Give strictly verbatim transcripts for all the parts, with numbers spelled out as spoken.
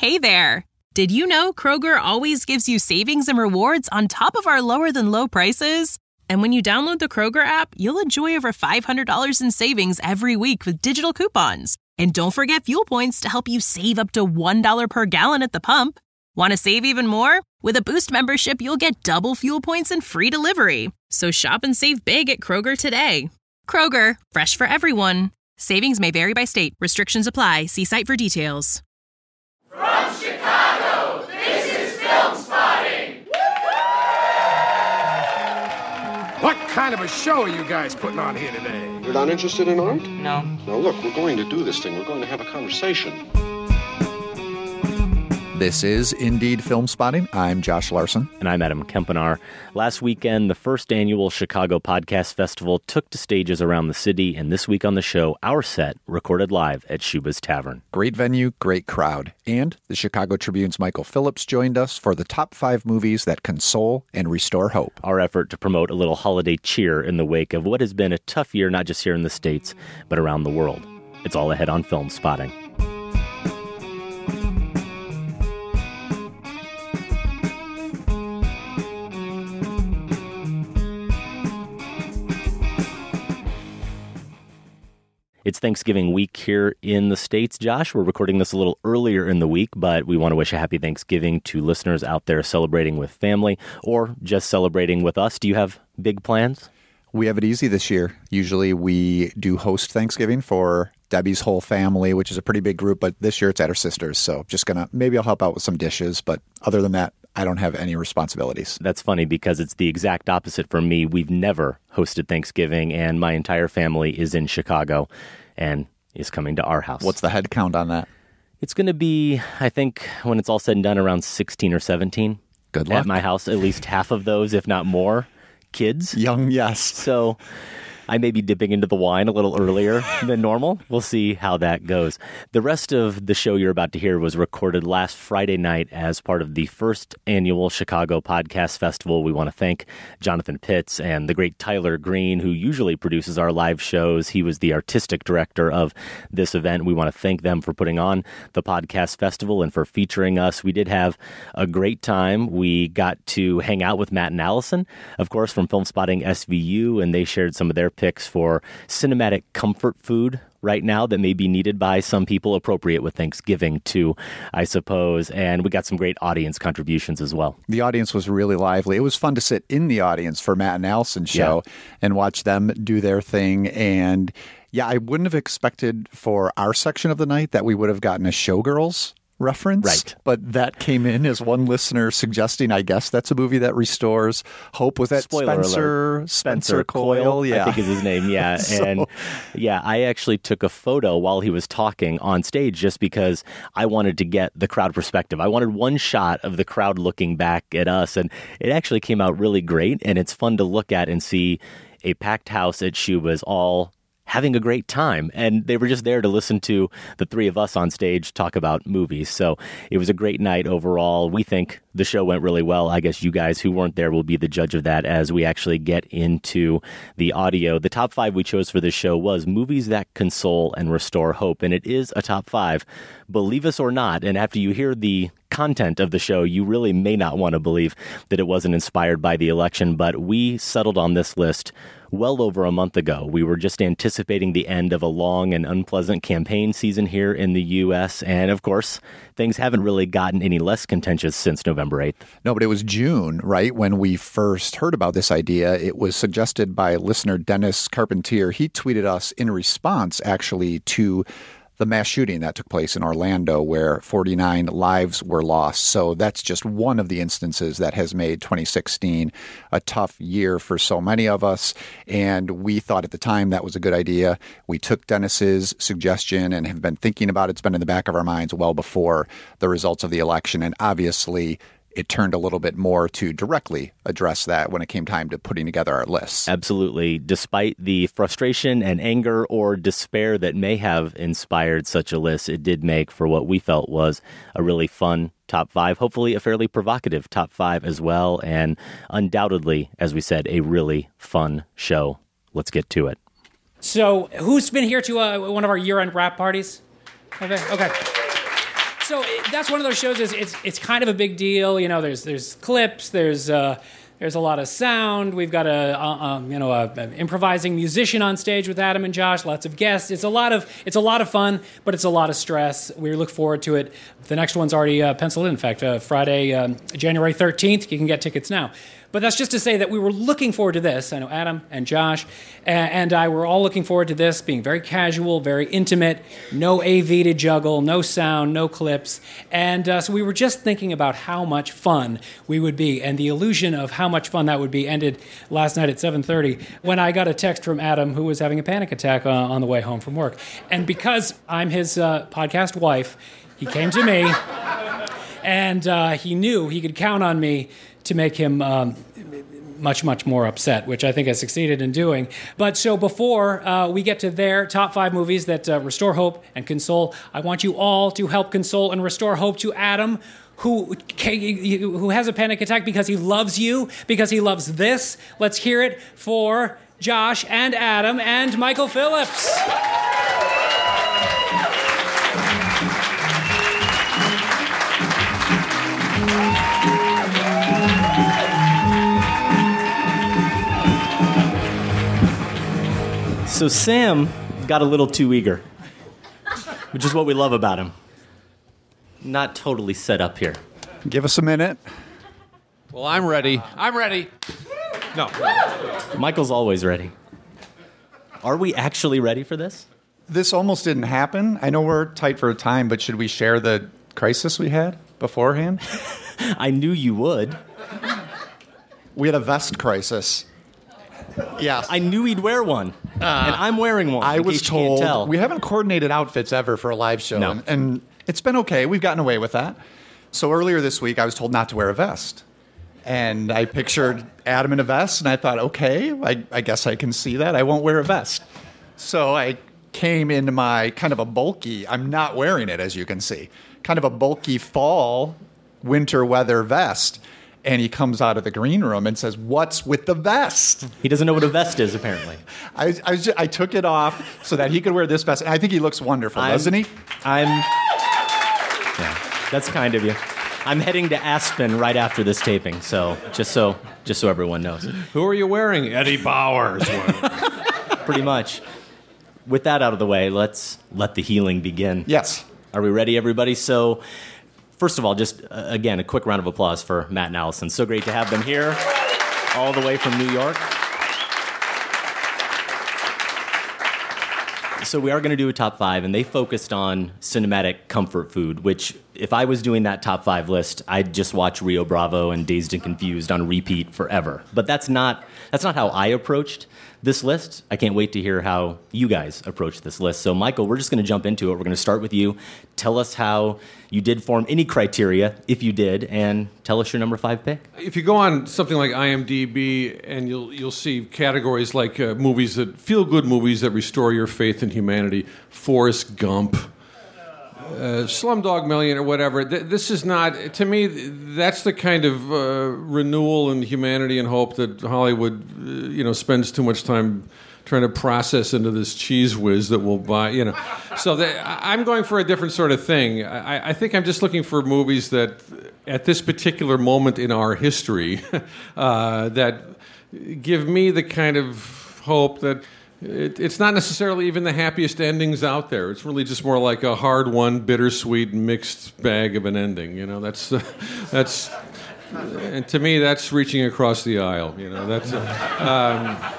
Hey there! Did you know Kroger always gives you savings and rewards on top of our lower-than-low prices? And when you download the Kroger app, you'll enjoy over five hundred dollars in savings every week with digital coupons. And don't forget fuel points to help you save up to one dollar per gallon at the pump. Want to save even more? With a Boost membership, you'll get double fuel points and free delivery. So shop and save big at Kroger today. Kroger, fresh for everyone. Savings may vary by state. Restrictions apply. See site for details. From Chicago, this is Film Spotting! What kind of a show are you guys putting on here today? You're not interested in art? No. Now look, we're going to do this thing. We're going to have a conversation. This is Indeed Film Spotting. I'm Josh Larson. And I'm Adam Kempenaar. Last weekend, the first annual Chicago Podcast Festival took to stages around the city, and this week on the show, our set recorded live at Shuba's Tavern. Great venue, great crowd. And the Chicago Tribune's Michael Phillips joined us for the top five movies that console and restore hope. Our effort to promote a little holiday cheer in the wake of what has been a tough year, not just here in the States, but around the world. It's all ahead on Film Spotting. It's Thanksgiving week here in the States, Josh. We're recording this a little earlier in the week, but we want to wish a happy Thanksgiving to listeners out there celebrating with family or just celebrating with us. Do you have big plans? We have it easy this year. Usually we do host Thanksgiving for Debbie's whole family, which is a pretty big group, but this year it's at her sister's. So just going to, maybe I'll help out with some dishes, but other than that, I don't have any responsibilities. That's funny because it's the exact opposite for me. We've never hosted Thanksgiving, and my entire family is in Chicago and is coming to our house. What's the head count on that? It's going to be, I think, when it's all said and done, around sixteen or seventeen. Good luck. At my house, at least half of those, if not more, kids. Young, yes. So I may be dipping into the wine a little earlier than normal. We'll see how that goes. The rest of the show you're about to hear was recorded last Friday night as part of the first annual Chicago Podcast Festival. We want to thank Jonathan Pitts and the great Tyler Green, who usually produces our live shows. He was the artistic director of this event. We want to thank them for putting on the Podcast Festival and for featuring us. We did have a great time. We got to hang out with Matt and Allison, of course, from Film Spotting S V U, and they shared some of their picks for cinematic comfort food right now that may be needed by some people, appropriate with Thanksgiving too, I suppose. And we got some great audience contributions as well. The audience was really lively. It was fun to sit in the audience for Matt and Allison's show yeah. and watch them do their thing. And yeah, I wouldn't have expected for our section of the night that we would have gotten a Showgirls reference, right? But that came in as one listener suggesting, I guess that's a movie that restores hope. Was that Spoiler Spencer alert. Spencer, Spencer Coyle? Coyle, Yeah, I think is his name. Yeah, so, and yeah, I actually took a photo while he was talking on stage just because I wanted to get the crowd perspective. I wanted one shot of the crowd looking back at us, and it actually came out really great. And it's fun to look at and see a packed house at Shuba's all having a great time, and they were just there to listen to the three of us on stage talk about movies. So it was a great night overall. We think the show went really well. I guess you guys who weren't there will be the judge of that as we actually get into the audio. The top five we chose for this show was movies that console and restore hope, and it is a top five, believe us or not. And after you hear the content of the show, you really may not want to believe that it wasn't inspired by the election, but we settled on this list well over a month ago. We were just anticipating the end of a long and unpleasant campaign season here in the U S, and of course, things haven't really gotten any less contentious since November eighth. No, but it was June, right, when we first heard about this idea. It was suggested by listener Dennis Carpentier. He tweeted us in response, actually, to the mass shooting that took place in Orlando where forty-nine lives were lost. So that's just one of the instances that has made twenty sixteen a tough year for so many of us. And we thought at the time that was a good idea. We took Dennis's suggestion and have been thinking about it. It's been in the back of our minds well before the results of the election. And obviously, it turned a little bit more to directly address that when it came time to putting together our lists. Absolutely. Despite the frustration and anger or despair that may have inspired such a list, it did make for what we felt was a really fun top five, hopefully a fairly provocative top five as well, and undoubtedly, as we said, a really fun show. Let's get to it. So, who's been here to uh, one of our year-end wrap parties? Okay. okay. so it, that's one of those shows. Is it's it's kind of a big deal. You know, there's there's clips. There's uh, there's a lot of sound. We've got a, a um, you know a, an improvising musician on stage with Adam and Josh. Lots of guests. It's a lot of it's a lot of fun, but it's a lot of stress. We look forward to it. The next one's already uh, penciled in. In fact, uh, Friday, um, January thirteenth. You can get tickets now. But that's just to say that we were looking forward to this. I know Adam and Josh and I were all looking forward to this, being very casual, very intimate, no A V to juggle, no sound, no clips. And uh, so we were just thinking about how much fun we would be. And the illusion of how much fun that would be ended last night at seven thirty when I got a text from Adam, who was having a panic attack uh, on the way home from work. And because I'm his uh, podcast wife, he came to me and uh, he knew he could count on me to make him um, much, much more upset, which I think I succeeded in doing. But so before uh, we get to their top five movies that uh, restore hope and console, I want you all to help console and restore hope to Adam, who who has a panic attack because he loves you, because he loves this. Let's hear it for Josh and Adam and Michael Phillips. So Sam got a little too eager, which is what we love about him. Not totally set up here. Give us a minute. Well, I'm ready. I'm ready. No. Michael's always ready. Are we actually ready for this? This almost didn't happen. I know we're tight for time, but should we share the crisis we had beforehand? I knew you would. We had a vest crisis. Yes. I knew he'd wear one, uh, and I'm wearing one. I in was case you can't told tell. we haven't coordinated outfits ever for a live show, No. and, and it's been okay. We've gotten away with that. So earlier this week, I was told not to wear a vest, and I pictured Adam in a vest, and I thought, okay, I, I guess I can see that. I won't wear a vest. So I came into my kind of a bulky. I'm not wearing it, as you can see, kind of a bulky fall winter weather vest. And he comes out of the green room and says, "What's with the vest?" He doesn't know what a vest is, apparently. I, I, was just, I took it off so that he could wear this vest. And I think he looks wonderful, I'm, doesn't he? I'm... Yeah, that's kind of you. I'm heading to Aspen right after this taping, so just so just so everyone knows. Who are you wearing? Eddie Bauer's wearing. Pretty much. With that out of the way, let's let the healing begin. Yes. Are we ready, everybody? So... First of all, just, uh, again, a quick round of applause for Matt and Allison. So great to have them here, all the way from New York. So we are going to do a top five, and they focused on cinematic comfort food, which, if I was doing that top five list, I'd just watch Rio Bravo and Dazed and Confused on repeat forever. But that's not that's not how I approached this list. I can't wait to hear how you guys approach this list. So, Michael, we're just going to jump into it. We're going to start with you. Tell us how you did form any criteria, if you did, and tell us your number five pick. If you go on something like I M D B, and you'll you'll see categories like uh, movies that feel good movies that restore your faith in humanity. Forrest Gump, uh, Slumdog Millionaire, whatever. Th- this is not, to me, that's the kind of uh, renewal in humanity and hope that Hollywood, uh, you know, spends too much time trying to process into this cheese whiz that we'll buy, you know. So that, I'm going for a different sort of thing. I, I think I'm just looking for movies that, at this particular moment in our history, uh, that give me the kind of hope that it, it's not necessarily even the happiest endings out there. It's really just more like a hard-won, bittersweet, mixed bag of an ending. You know, that's uh, that's, and to me, that's reaching across the aisle. You know, that's. Uh, um,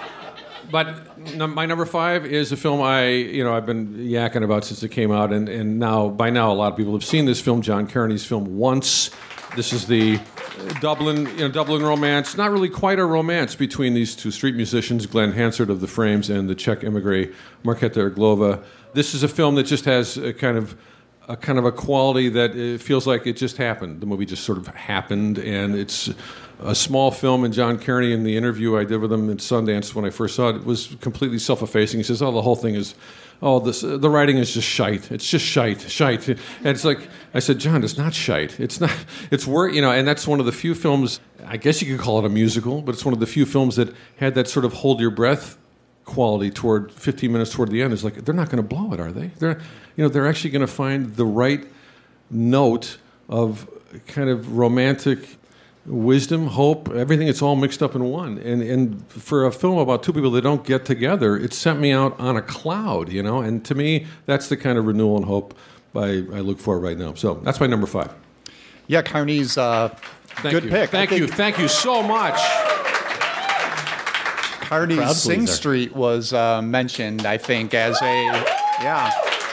But my number five is a film I, you know, I've been yakking about since it came out, and, and now by now a lot of people have seen this film, John Carney's film Once. This is the Dublin, you know, Dublin romance. Not really quite a romance between these two street musicians, Glenn Hansard of the Frames and the Czech emigre Markéta Irglová. This is a film that just has a kind of a kind of a quality that it feels like it just happened. The movie just sort of happened, and it's a small film. And John Carney, in the interview I did with him at Sundance when I first saw it, it was completely self-effacing. He says, "Oh, the whole thing is, oh, this uh, the writing is just shite. It's just shite, shite." And it's like, I said, "John, it's not shite. It's not. It's work, you know." And that's one of the few films, I guess you could call it a musical, but it's one of the few films that had that sort of hold your breath quality toward fifteen minutes toward the end. It's like, they're not going to blow it, are they? They're, you know, they're actually going to find the right note of kind of romantic wisdom, hope, everything. It's all mixed up in one. And and for a film about two people that don't get together, it sent me out on a cloud, you know. And to me, that's the kind of renewal and hope I, I look for right now. So that's my number five. Yeah, Carney's uh, Thank good you. pick. Thank you. Thank you so much. Carney's Sing Street was uh, mentioned, I think, as a, yeah.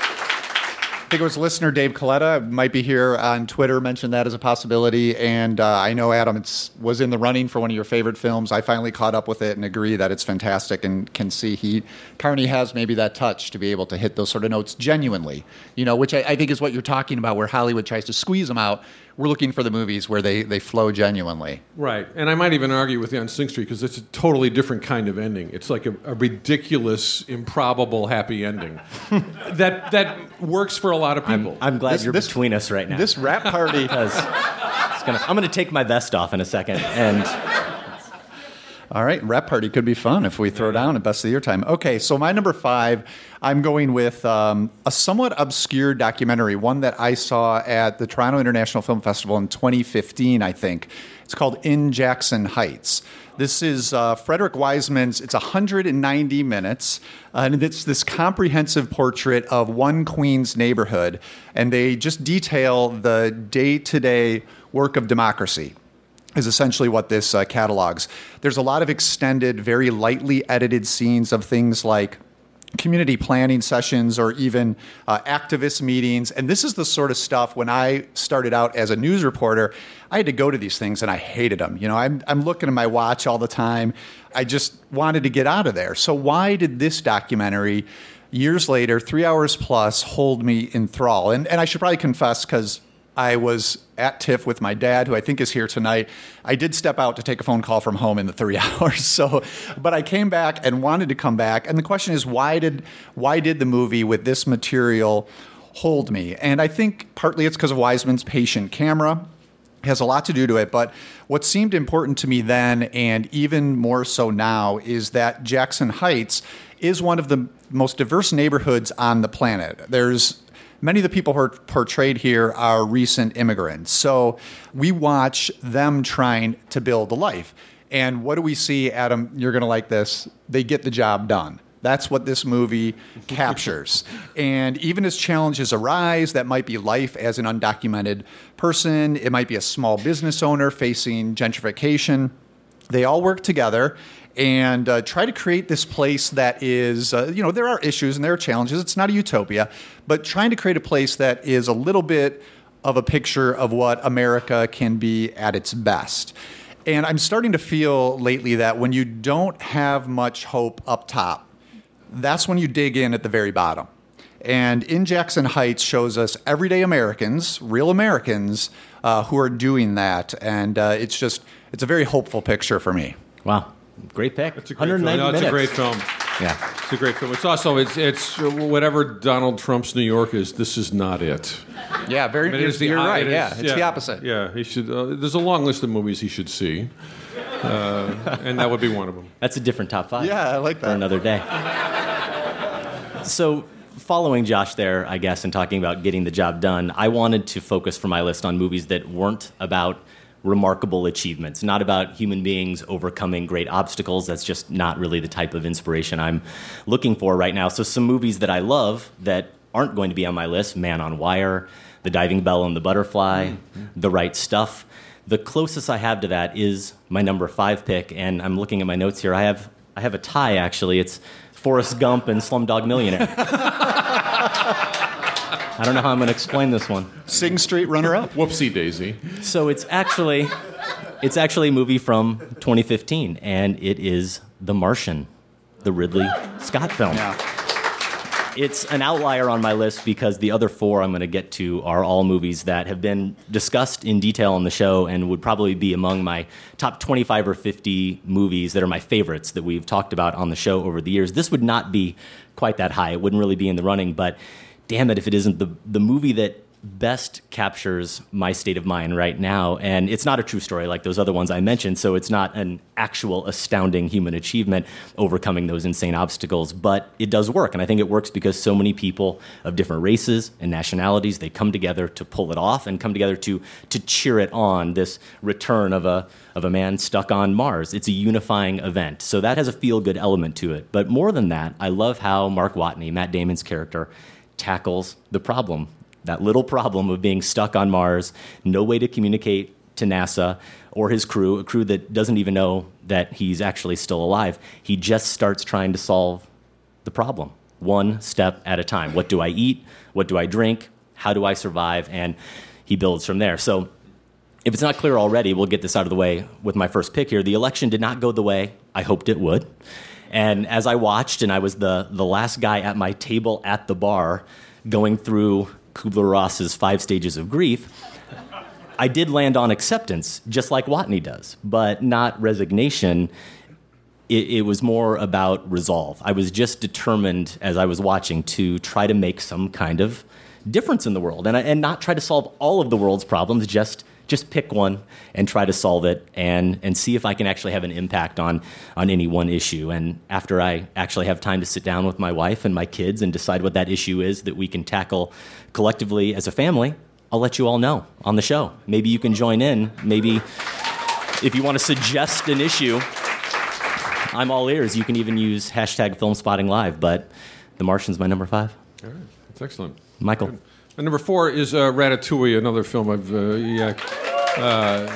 I think it was listener Dave Coletta, might be here on Twitter, mentioned that as a possibility. And uh, I know, Adam, it was in the running for one of your favorite films. I finally caught up with it and agree that it's fantastic and can see he, Carney has maybe that touch to be able to hit those sort of notes genuinely, you know, which I, I think is what you're talking about, where Hollywood tries to squeeze them out. We're looking for the movies where they, they flow genuinely. Right. And I might even argue with you on Sing Street because it's a totally different kind of ending. It's like a, a ridiculous, improbable, happy ending that that works for a lot of people. I'm, I'm glad This- you're this- between us right now. This rap party. Because it's gonna, I'm going to take my vest off in a second. And All right, rap party could be fun if we throw down at Best of the Year time. Okay, so my number five, I'm going with um, a somewhat obscure documentary, one that I saw at the Toronto International Film Festival in twenty fifteen, I think. It's called In Jackson Heights. This is uh, Frederick Wiseman's, it's one hundred ninety minutes, uh, and it's this comprehensive portrait of one Queens neighborhood, and they just detail the day-to-day work of democracy. Is essentially what this uh, catalogs. There's a lot of extended, very lightly edited scenes of things like community planning sessions or even uh, activist meetings. And this is the sort of stuff, when I started out as a news reporter, I had to go to these things and I hated them. You know, I'm, I'm looking at my watch all the time. I just wanted to get out of there. So why did this documentary, years later, three hours plus, hold me in thrall? And, and I should probably confess, because I was at TIFF with my dad, who I think is here tonight. I did step out to take a phone call from home in the three hours. So, but I came back and wanted to come back. And the question is, why did why did the movie with this material hold me? And I think partly it's because of Wiseman's patient camera. It has a lot to do to it. But what seemed important to me then, and even more so now, is that Jackson Heights is one of the most diverse neighborhoods on the planet. There's Many of the people who are portrayed here are recent immigrants. So we watch them trying to build a life. And what do we see, Adam? You're going to like this. They get the job done. That's what this movie captures. And even as challenges arise, that might be life as an undocumented person. It might be a small business owner facing gentrification. They all work together and uh, try to create this place that is, uh, you know, there are issues and there are challenges. It's not a utopia, but trying to create a place that is a little bit of a picture of what America can be at its best. And I'm starting to feel lately that when you don't have much hope up top, that's when you dig in at the very bottom. And In Jackson Heights shows us everyday Americans, real Americans, uh, who are doing that. And uh, it's just, it's a very hopeful picture for me. wow, great pick. It's a great film. one hundred ninety No, it's minutes. a great film. Yeah. It's a great film. It's also, it's, it's whatever Donald Trump's New York is, this is not it. Yeah, very. I mean, it you're is the- you're right. it is- yeah, it's the opposite. Yeah, he should. Uh, there's a long list of movies he should see, uh, and that would be one of them. That's a different top five. Yeah, I like For that. another day. So, following Josh there, I guess, and talking about getting the job done, I wanted to focus for my list on movies that weren't about remarkable achievements, not about human beings overcoming great obstacles. That's just not really the type of inspiration I'm looking for right now. So some movies that I love that aren't going to be on my list: Man on Wire, The Diving Bell and the Butterfly, mm-hmm. The Right Stuff. The closest I have to that is my number five pick, and I'm looking at my notes here. I have I have a tie, actually. It's Forrest Gump and Slumdog Millionaire. I don't know how I'm going to explain this one. Sing Street runner-up. Whoopsie daisy. So it's actually it's actually a movie from twenty fifteen, and it is The Martian, the Ridley Scott film. Yeah. It's an outlier on my list because the other four I'm going to get to are all movies that have been discussed in detail on the show and would probably be among my top twenty-five or fifty movies that are my favorites that we've talked about on the show over the years. This would not be quite that high. It wouldn't really be in the running, but damn it if it isn't the, the movie that best captures my state of mind right now. And it's not a true story like those other ones I mentioned, so it's not an actual astounding human achievement overcoming those insane obstacles, but it does work. And I think it works because so many people of different races and nationalities, they come together to pull it off and come together to to cheer it on, this return of a of a man stuck on Mars. It's a unifying event. So that has a feel-good element to it. But more than that, I love how Mark Watney, Matt Damon's character, tackles the problem. That little problem of being stuck on Mars, no way to communicate to NASA or his crew, a crew that doesn't even know that he's actually still alive. He just starts trying to solve the problem, one step at a time. What do I eat? What do I drink? How do I survive? And he builds from there. So if it's not clear already, we'll get this out of the way with my first pick here. The election did not go the way I hoped it would. And as I watched, and I was the, the last guy at my table at the bar going through Kubler-Ross's five stages of grief, I did land on acceptance, just like Watney does, but not resignation. It, it was more about resolve. I was just determined, as I was watching, to try to make some kind of difference in the world, and, and not try to solve all of the world's problems, just just pick one and try to solve it and, and see if I can actually have an impact on, on any one issue. And after I actually have time to sit down with my wife and my kids and decide what that issue is that we can tackle collectively as a family, I'll let you all know on the show. Maybe you can join in. Maybe if you want to suggest an issue, I'm all ears. You can even use hashtag Film Spotting Live, but The Martian's my number five. All right, that's excellent. Michael. Good. And number four is uh, Ratatouille, another film I've, uh, yeah, uh,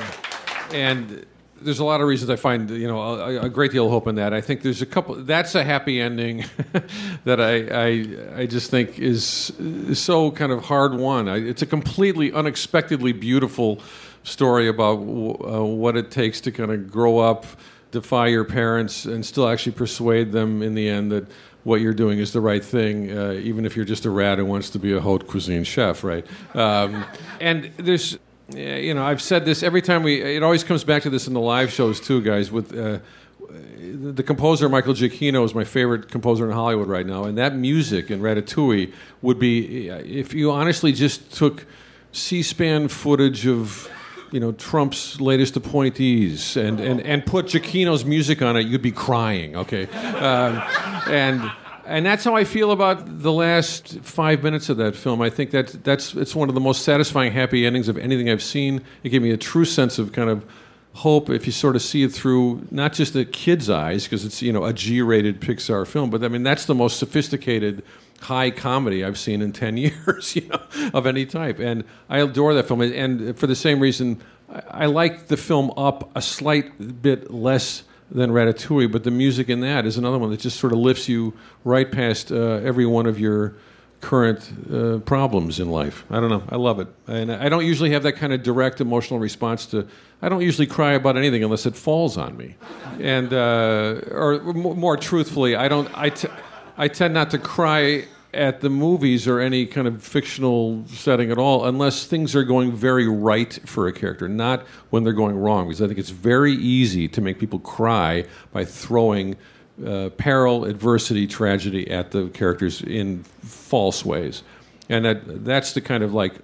and there's a lot of reasons I find, you know, a, a great deal of hope in that. I think there's a couple, that's a happy ending that I, I, I just think is, is so kind of hard won. I, it's a completely unexpectedly beautiful story about uh, what it takes to kind of grow up, defy your parents, and still actually persuade them in the end that what you're doing is the right thing, uh, even if you're just a rat who wants to be a haute cuisine chef, right? Um, and there's, you know, I've said this every time we, it always comes back to this in the live shows too, guys, with uh, the composer Michael Giacchino is my favorite composer in Hollywood right now, and that music in Ratatouille would be, if you honestly just took C-SPAN footage of, you know, Trump's latest appointees and, and, and put Giacchino's music on it, you'd be crying, okay? Um, and and that's how I feel about the last five minutes of that film. I think that that's it's one of the most satisfying happy endings of anything I've seen. It gave me a true sense of kind of hope if you sort of see it through not just the kid's eyes, because it's, you know, a G-rated Pixar film, but I mean, that's the most sophisticated high comedy I've seen in ten years, you know, of any type. And I adore that film. And for the same reason, I, I like the film Up a slight bit less than Ratatouille, but the music in that is another one that just sort of lifts you right past uh, every one of your current uh, problems in life. I don't know. I love it. And I don't usually have that kind of direct emotional response to, I don't usually cry about anything unless it falls on me. And, uh, or more truthfully, I don't, I, t- I tend not to cry at the movies or any kind of fictional setting at all unless things are going very right for a character, not when they're going wrong, because I think it's very easy to make people cry by throwing uh, peril, adversity, tragedy at the characters in false ways. And that that's the kind of like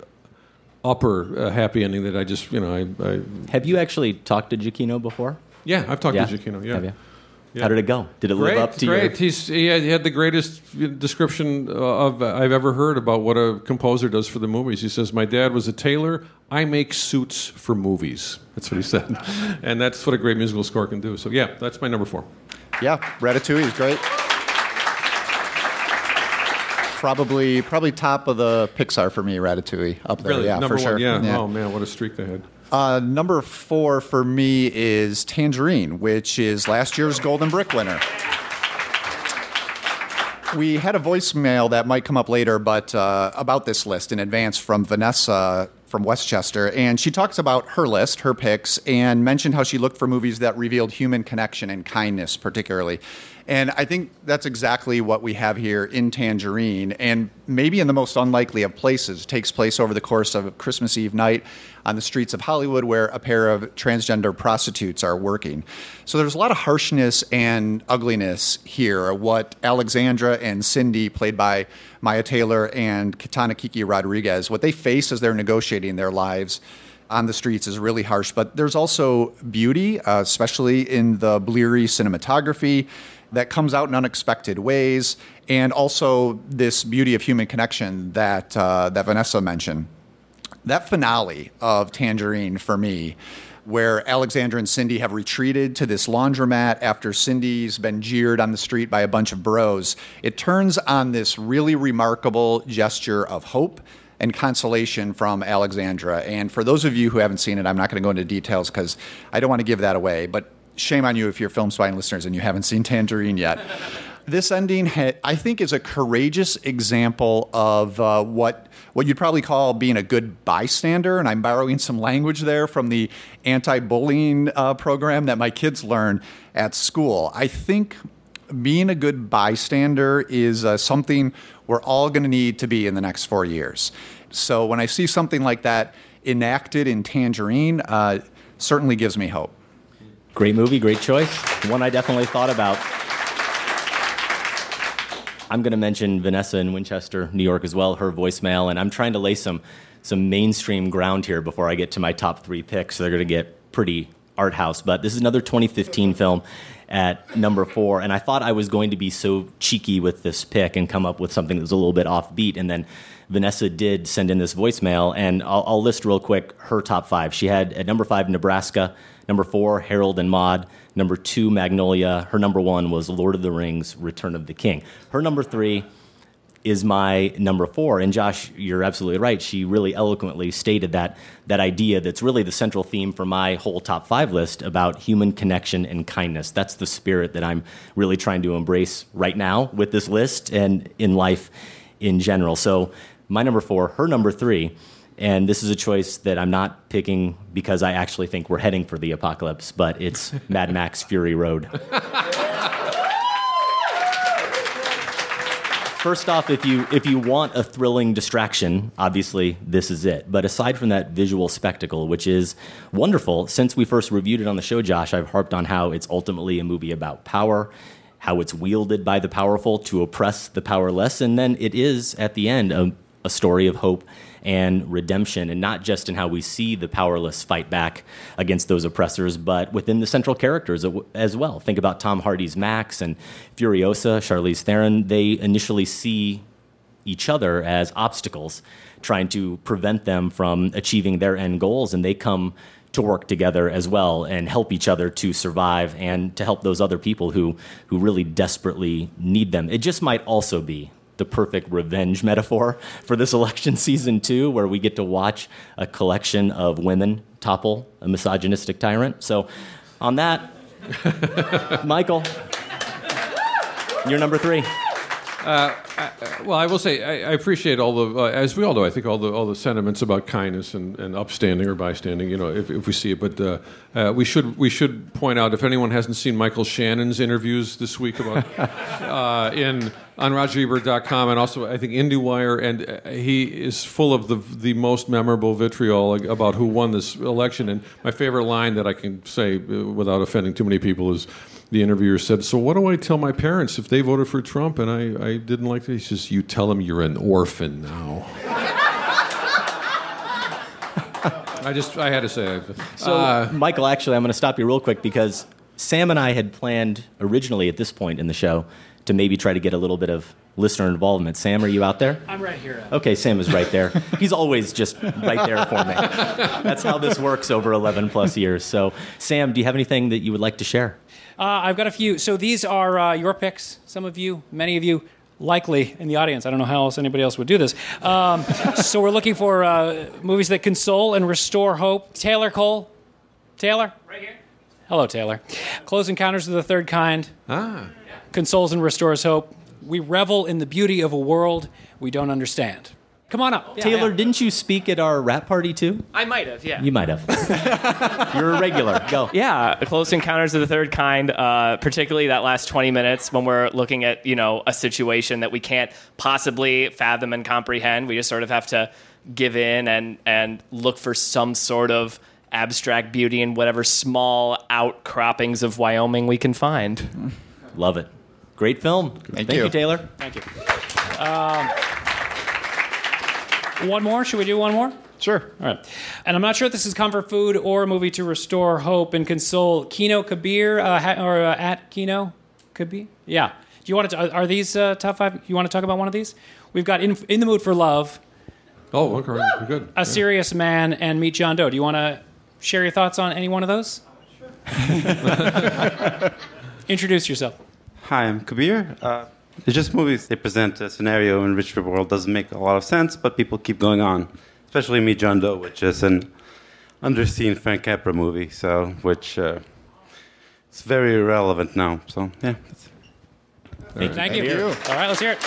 upper uh, happy ending that I just, you know, I, I... Have you actually talked to Giacchino before? Yeah, I've talked yeah? to Giacchino, yeah. Have you? Yeah. How did it go? Did it great, live up to great. your... He's, he had the greatest description of I've ever heard about what a composer does for the movies. He says, my dad was a tailor. I make suits for movies. That's what he said. And that's what a great musical score can do. So, yeah, that's my number four. Yeah, Ratatouille is great. Probably probably top of the Pixar for me, Ratatouille. Up there, really? yeah, number for sure. One, yeah. yeah. Oh, man, what a streak they had. Uh, number four for me is Tangerine, which is last year's Golden Brick winner. We had a voicemail that might come up later, but uh, about this list in advance from Vanessa from Westchester, and she talks about her list, her picks, and mentioned how she looked for movies that revealed human connection and kindness particularly. And I think that's exactly what we have here in Tangerine, and maybe in the most unlikely of places. It takes place over the course of Christmas Eve night on the streets of Hollywood, where a pair of transgender prostitutes are working. So there's a lot of harshness and ugliness here. What Alexandra and Cindy, played by Maya Taylor and Kitana Kiki Rodriguez, what they face as they're negotiating their lives on the streets is really harsh. But there's also beauty, uh, especially in the bleary cinematography, that comes out in unexpected ways, and also this beauty of human connection that uh, that Vanessa mentioned. That finale of Tangerine, for me, where Alexandra and Cindy have retreated to this laundromat after Cindy's been jeered on the street by a bunch of bros, it turns on this really remarkable gesture of hope and consolation from Alexandra. And for those of you who haven't seen it, I'm not going to go into details because I don't want to give that away, but shame on you if you're Film Spine listeners and you haven't seen Tangerine yet. This ending, ha- I think, is a courageous example of uh, what what you'd probably call being a good bystander, and I'm borrowing some language there from the anti-bullying uh, program that my kids learn at school. I think being a good bystander is uh, something we're all going to need to be in the next four years. So when I see something like that enacted in Tangerine, uh, certainly gives me hope. Great movie, great choice. One I definitely thought about. I'm going to mention Vanessa in Winchester, New York as well, her voicemail, and I'm trying to lay some some mainstream ground here before I get to my top three picks. So they're going to get pretty art house. But this is another twenty fifteen film at number four, and I thought I was going to be so cheeky with this pick and come up with something that was a little bit offbeat, and then Vanessa did send in this voicemail, and I'll, I'll list real quick her top five. She had at number five, Nebraska. Number four, Harold and Maude. Number two, Magnolia. Her number one was Lord of the Rings, Return of the King. Her number three is my number four. And Josh, you're absolutely right. She really eloquently stated that that idea that's really the central theme for my whole top five list about human connection and kindness. That's the spirit that I'm really trying to embrace right now with this list and in life in general. So my number four, her number three. And this is a choice that I'm not picking because I actually think we're heading for the apocalypse, but it's Mad Max Fury Road. First off, if you if you want a thrilling distraction, obviously this is it. But aside from that visual spectacle, which is wonderful, since we first reviewed it on the show, Josh, I've harped on how it's ultimately a movie about power, how it's wielded by the powerful to oppress the powerless, and then it is, at the end, a, a story of hope and redemption, and not just in how we see the powerless fight back against those oppressors, but within the central characters as well. Think about Tom Hardy's Max and Furiosa, Charlize Theron. They initially see each other as obstacles, trying to prevent them from achieving their end goals, and they come to work together as well and help each other to survive and to help those other people who, who really desperately need them. It just might also be the perfect revenge metaphor for this election season too, where we get to watch a collection of women topple a misogynistic tyrant. So on that, Michael, you're number three. Uh, I, well, I will say I, I appreciate all the, uh, as we all do, I think all the all the sentiments about kindness and, and upstanding or bystanding, you know, if, if we see it. But uh, uh, we should we should point out, if anyone hasn't seen Michael Shannon's interviews this week about uh, in on Roger Ebert dot com and also I think IndieWire, and uh, he is full of the the most memorable vitriol about who won this election. And my favorite line that I can say uh, without offending too many people is, the interviewer said, "So what do I tell my parents if they voted for Trump and I, I didn't like it?" He says, "You tell them you're an orphan now." I just, I had to say it. So, uh, Michael, actually, I'm going to stop you real quick because Sam and I had planned originally at this point in the show to maybe try to get a little bit of listener involvement. Sam, are you out there? I'm right here. Okay, Sam is right there. He's always just right there for me. That's how this works over eleven plus years. So, Sam, do you have anything that you would like to share? Uh, I've got a few. So these are uh, your picks. Some of you, many of you, likely in the audience. I don't know how else anybody else would do this. Um, so we're looking for uh, movies that console and restore hope. Taylor Cole. Taylor? Right here. Hello, Taylor. Close Encounters of the Third Kind. Ah. Consoles and restores hope. We revel in the beauty of a world we don't understand. Come on up. Yeah, Taylor, yeah. didn't you speak at our rap party too? I might have, yeah. You might have. You're a regular. Go. Yeah, Close Encounters of the Third Kind, uh, particularly that last twenty minutes when we're looking at, you know, a situation that we can't possibly fathom and comprehend. We just sort of have to give in and, and look for some sort of abstract beauty in whatever small outcroppings of Wyoming we can find. Love it. Great film. Thank, Thank you. you, Taylor. Thank you. Um, one more? Should we do one more? Sure. All right. And I'm not sure if this is comfort food or a movie to restore hope and console. Kino Kabir, uh, ha- or uh, at Kino Kabir? Yeah. Do you want to? Are these uh, top five? You want to talk about one of these? We've got In, In the Mood for Love. Oh, okay, we're good. A yeah. Serious Man and Meet John Doe. Do you want to share your thoughts on any one of those? Sure. Introduce yourself. Hi, I'm Kabir. Uh, it's just movies. They present a scenario in which the world doesn't make a lot of sense, but people keep going on. Especially Meet John Doe, which is an underseen Frank Capra movie, so which uh, it's very irrelevant now. So yeah. That's Thank, Thank you. you. All right, let's hear it.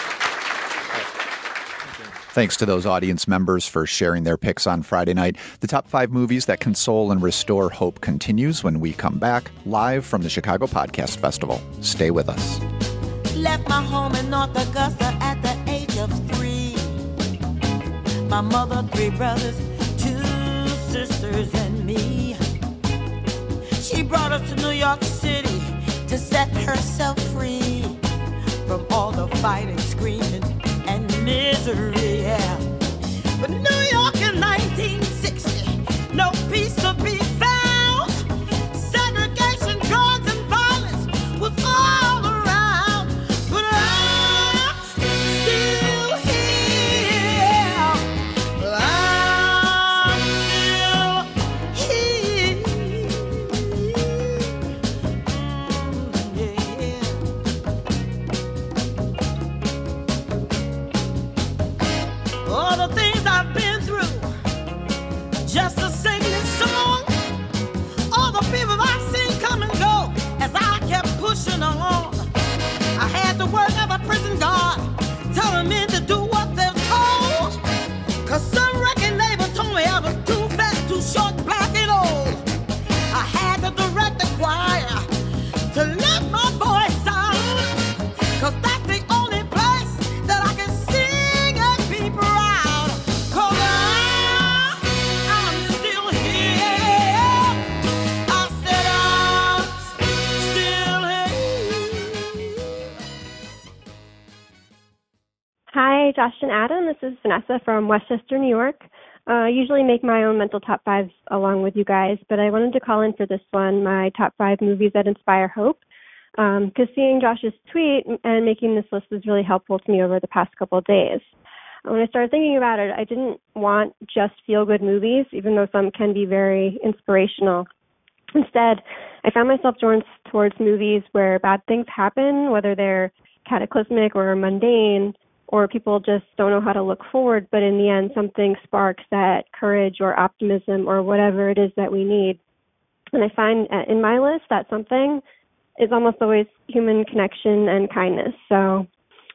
Thanks to those audience members for sharing their picks on Friday night. The top five movies that console and restore hope continues when we come back live from the Chicago Podcast Festival. Stay with us. Left my home in North Augusta at the age of three. My mother, three brothers, two sisters, and me. She brought us to New York City to set herself free from all the fighting, screaming, and misery, yeah. But New York in nineteen sixty, no peace to be found. Segregation, drugs, and violence was all around. But I'm still here. I'm still here. Mm, yeah. All the things I've been through, just to sing this song. All the people I've seen come and go, as I kept pushing on. I had to work as a prison guard, telling men to do what they're told. Cause some wrecking neighbor told me I was too fat, too short, black, and old. I had to direct the choir to let my voice out. Cause that's the only place that I can sing and be proud. Cause I, I'm still here. I said I'm still here. Hi, Josh and Adam. This is Vanessa from Westchester, New York. Uh, I usually make my own mental top fives along with you guys, but I wanted to call in for this one, my top five movies that inspire hope. Because um, seeing Josh's tweet and making this list was really helpful to me over the past couple of days. When I started thinking about it, I didn't want just feel-good movies, even though some can be very inspirational. Instead, I found myself drawn towards movies where bad things happen, whether they're cataclysmic or mundane, or people just don't know how to look forward, but in the end, something sparks that courage or optimism or whatever it is that we need. And I find in my list that something is almost always human connection and kindness. So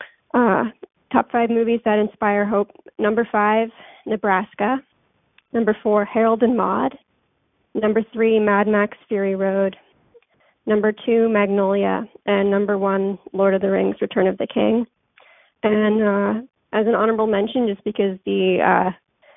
uh, top five movies that inspire hope. Number five, Nebraska. Number four, Harold and Maude. Number three, Mad Max Fury Road. Number two, Magnolia. And number one, Lord of the Rings, Return of the King. And uh, as an honorable mention, just because the uh,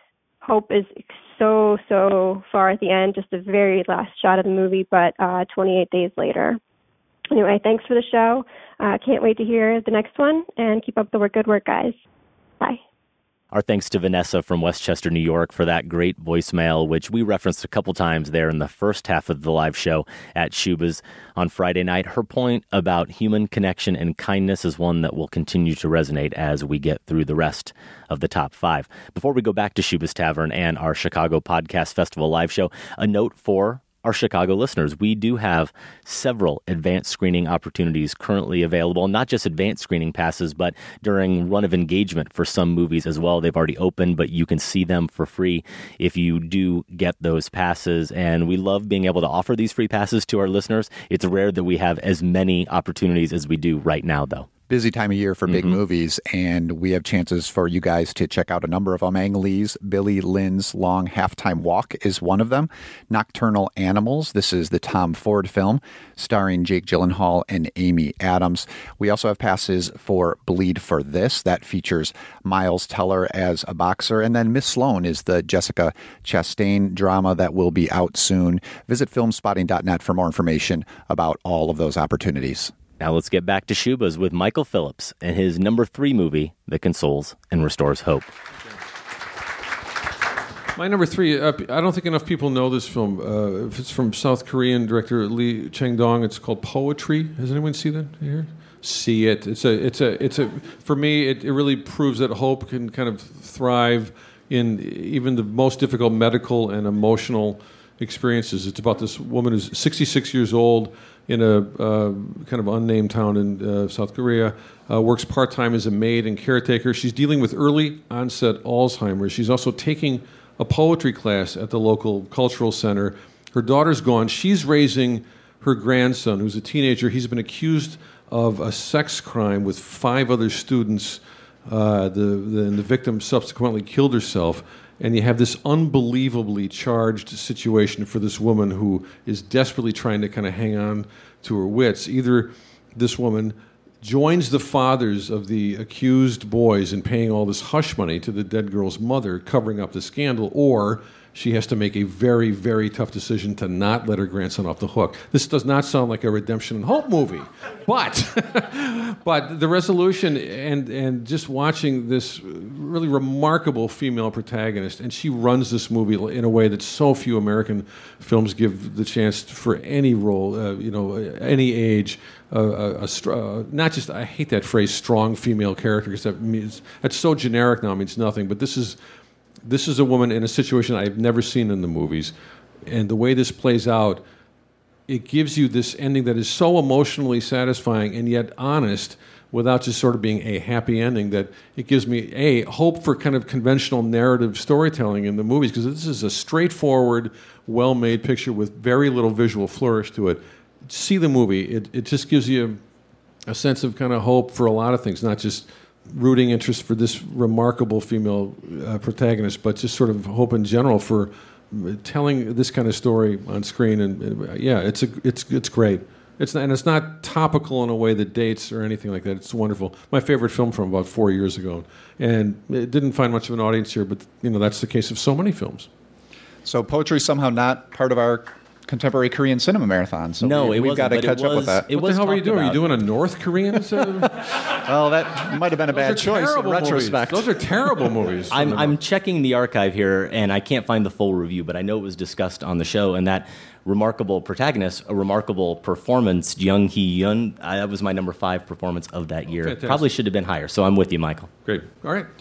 hope is so, so far at the end, just the very last shot of the movie, but uh, twenty-eight days later. Anyway, thanks for the show. Uh, can't wait to hear the next one, and keep up the work, good work, guys. Bye. Our thanks to Vanessa from Westchester, New York, for that great voicemail, which we referenced a couple times there in the first half of the live show at Shuba's on Friday night. Her point about human connection and kindness is one that will continue to resonate as we get through the rest of the top five. Before we go back to Shuba's Tavern and our Chicago Podcast Festival live show, a note for our Chicago listeners. We do have several advanced screening opportunities currently available, not just advanced screening passes, but during run of engagement for some movies as well. They've already opened, but you can see them for free if you do get those passes. And we love being able to offer these free passes to our listeners. It's rare that we have as many opportunities as we do right now, though. busy time of year for big mm-hmm. movies, and we have chances for you guys to check out a number of them. Ang Lee's Billy Lynn's Long Halftime Walk is one of them. Nocturnal Animals, this is the Tom Ford film, starring Jake Gyllenhaal and Amy Adams. We also have passes for Bleed for This. That features Miles Teller as a boxer. And then Miss Sloane is the Jessica Chastain drama that will be out soon. Visit filmspotting dot net for more information about all of those opportunities. Now let's get back to Shubas with Michael Phillips and his number three movie that consoles and restores hope. My number three, uh, I don't think enough people know this film. Uh, it's from South Korean director Lee Chang-dong. It's called Poetry. Has anyone seen that here? See it. It's a. It's a. It's a. For me, it, it really proves that hope can kind of thrive in even the most difficult medical and emotional experiences. It's about this woman who's sixty-six years old in a uh, kind of unnamed town in uh, South Korea, uh, works part-time as a maid and caretaker. She's dealing with early onset Alzheimer's. She's also taking a poetry class at the local cultural center. Her daughter's gone. She's raising her grandson, who's a teenager. He's been accused of a sex crime with five other students. Uh, the, the, and the victim subsequently killed herself. And you have this unbelievably charged situation for this woman who is desperately trying to kind of hang on to her wits. Either this woman joins the fathers of the accused boys in paying all this hush money to the dead girl's mother, covering up the scandal, or she has to make a very, very tough decision to not let her grandson off the hook. This does not sound like a redemption and hope movie, but but the resolution and and just watching this really remarkable female protagonist, and she runs this movie in a way that so few American films give the chance for any role, uh, you know, any age. Uh, a, a, uh, not just, I hate that phrase, strong female character, because that means, that's so generic now, it means nothing, but this is This is a woman in a situation I've never seen in the movies. And the way this plays out, it gives you this ending that is so emotionally satisfying and yet honest without just sort of being a happy ending, that it gives me, A, hope for kind of conventional narrative storytelling in the movies, because this is a straightforward, well-made picture with very little visual flourish to it. See the movie. It, it just gives you a sense of kind of hope for a lot of things, not just rooting interest for this remarkable female uh, protagonist, but just sort of hope in general for telling this kind of story on screen. And, and yeah, it's a, it's it's great. It's not, and it's not topical in a way that dates or anything like that. It's wonderful. My favorite film from about four years ago, and it didn't find much of an audience here. But you know, that's the case of so many films. So poetry somehow not part of our contemporary Korean cinema marathon. So no, we, it we've got to catch was, up with that. What the hell were you doing? Are you doing a North Korean? Well, that might have been a bad choice in retrospect. Movies. Those are terrible movies. I'm, I'm checking the archive here, and I can't find the full review, but I know it was discussed on the show, and that remarkable protagonist, a remarkable performance, Jung Hee-yeon, uh, that was my number five performance of that year. Fantastic. Probably should have been higher, so I'm with you, Michael. Great. All right.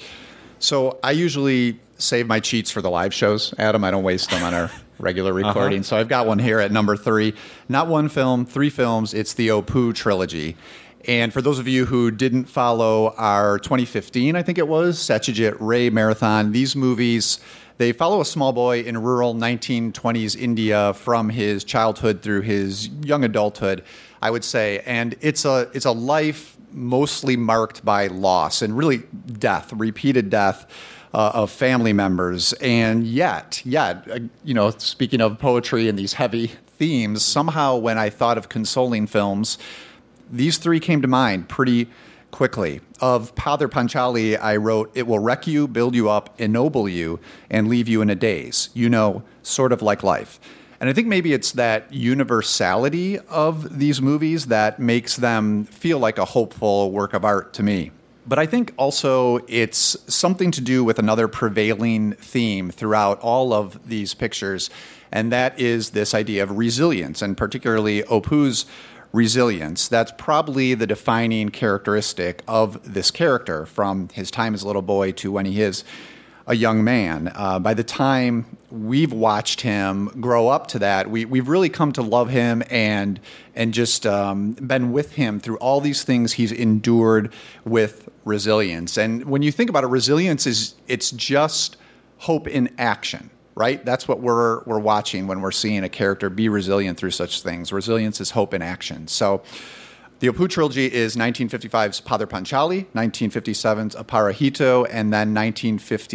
So I usually save my cheats for the live shows, Adam. I don't waste them on our regular recording. Uh-huh. So I've got one here at number three. Not one film, three films. It's the Opoo trilogy. And for those of you who didn't follow our twenty fifteen, I think it was, Satyajit Ray Marathon, these movies, they follow a small boy in rural nineteen twenties India from his childhood through his young adulthood, I would say. And it's a it's a life mostly marked by loss and really death, repeated death. Uh, of family members. And yet, yet, uh, you know, speaking of poetry and these heavy themes, somehow when I thought of consoling films, these three came to mind pretty quickly. Of Padre Panchali, I wrote, "It will wreck you, build you up, ennoble you, and leave you in a daze. You know, sort of like life." And I think maybe it's that universality of these movies that makes them feel like a hopeful work of art to me. But I think also it's something to do with another prevailing theme throughout all of these pictures, and that is this idea of resilience, and particularly Opoo's resilience. That's probably the defining characteristic of this character from his time as a little boy to when he is a young man. Uh, by the time we've watched him grow up to that, we, we've really come to love him and and just um, been with him through all these things he's endured with resilience. And when you think about it, resilience is it's just hope in action, right? That's what we're we're watching when we're seeing a character be resilient through such things. Resilience is hope in action. So The Apu trilogy is nineteen fifty-five's Padre Panchali, nineteen fifty-seven's Aparajito, and then nineteen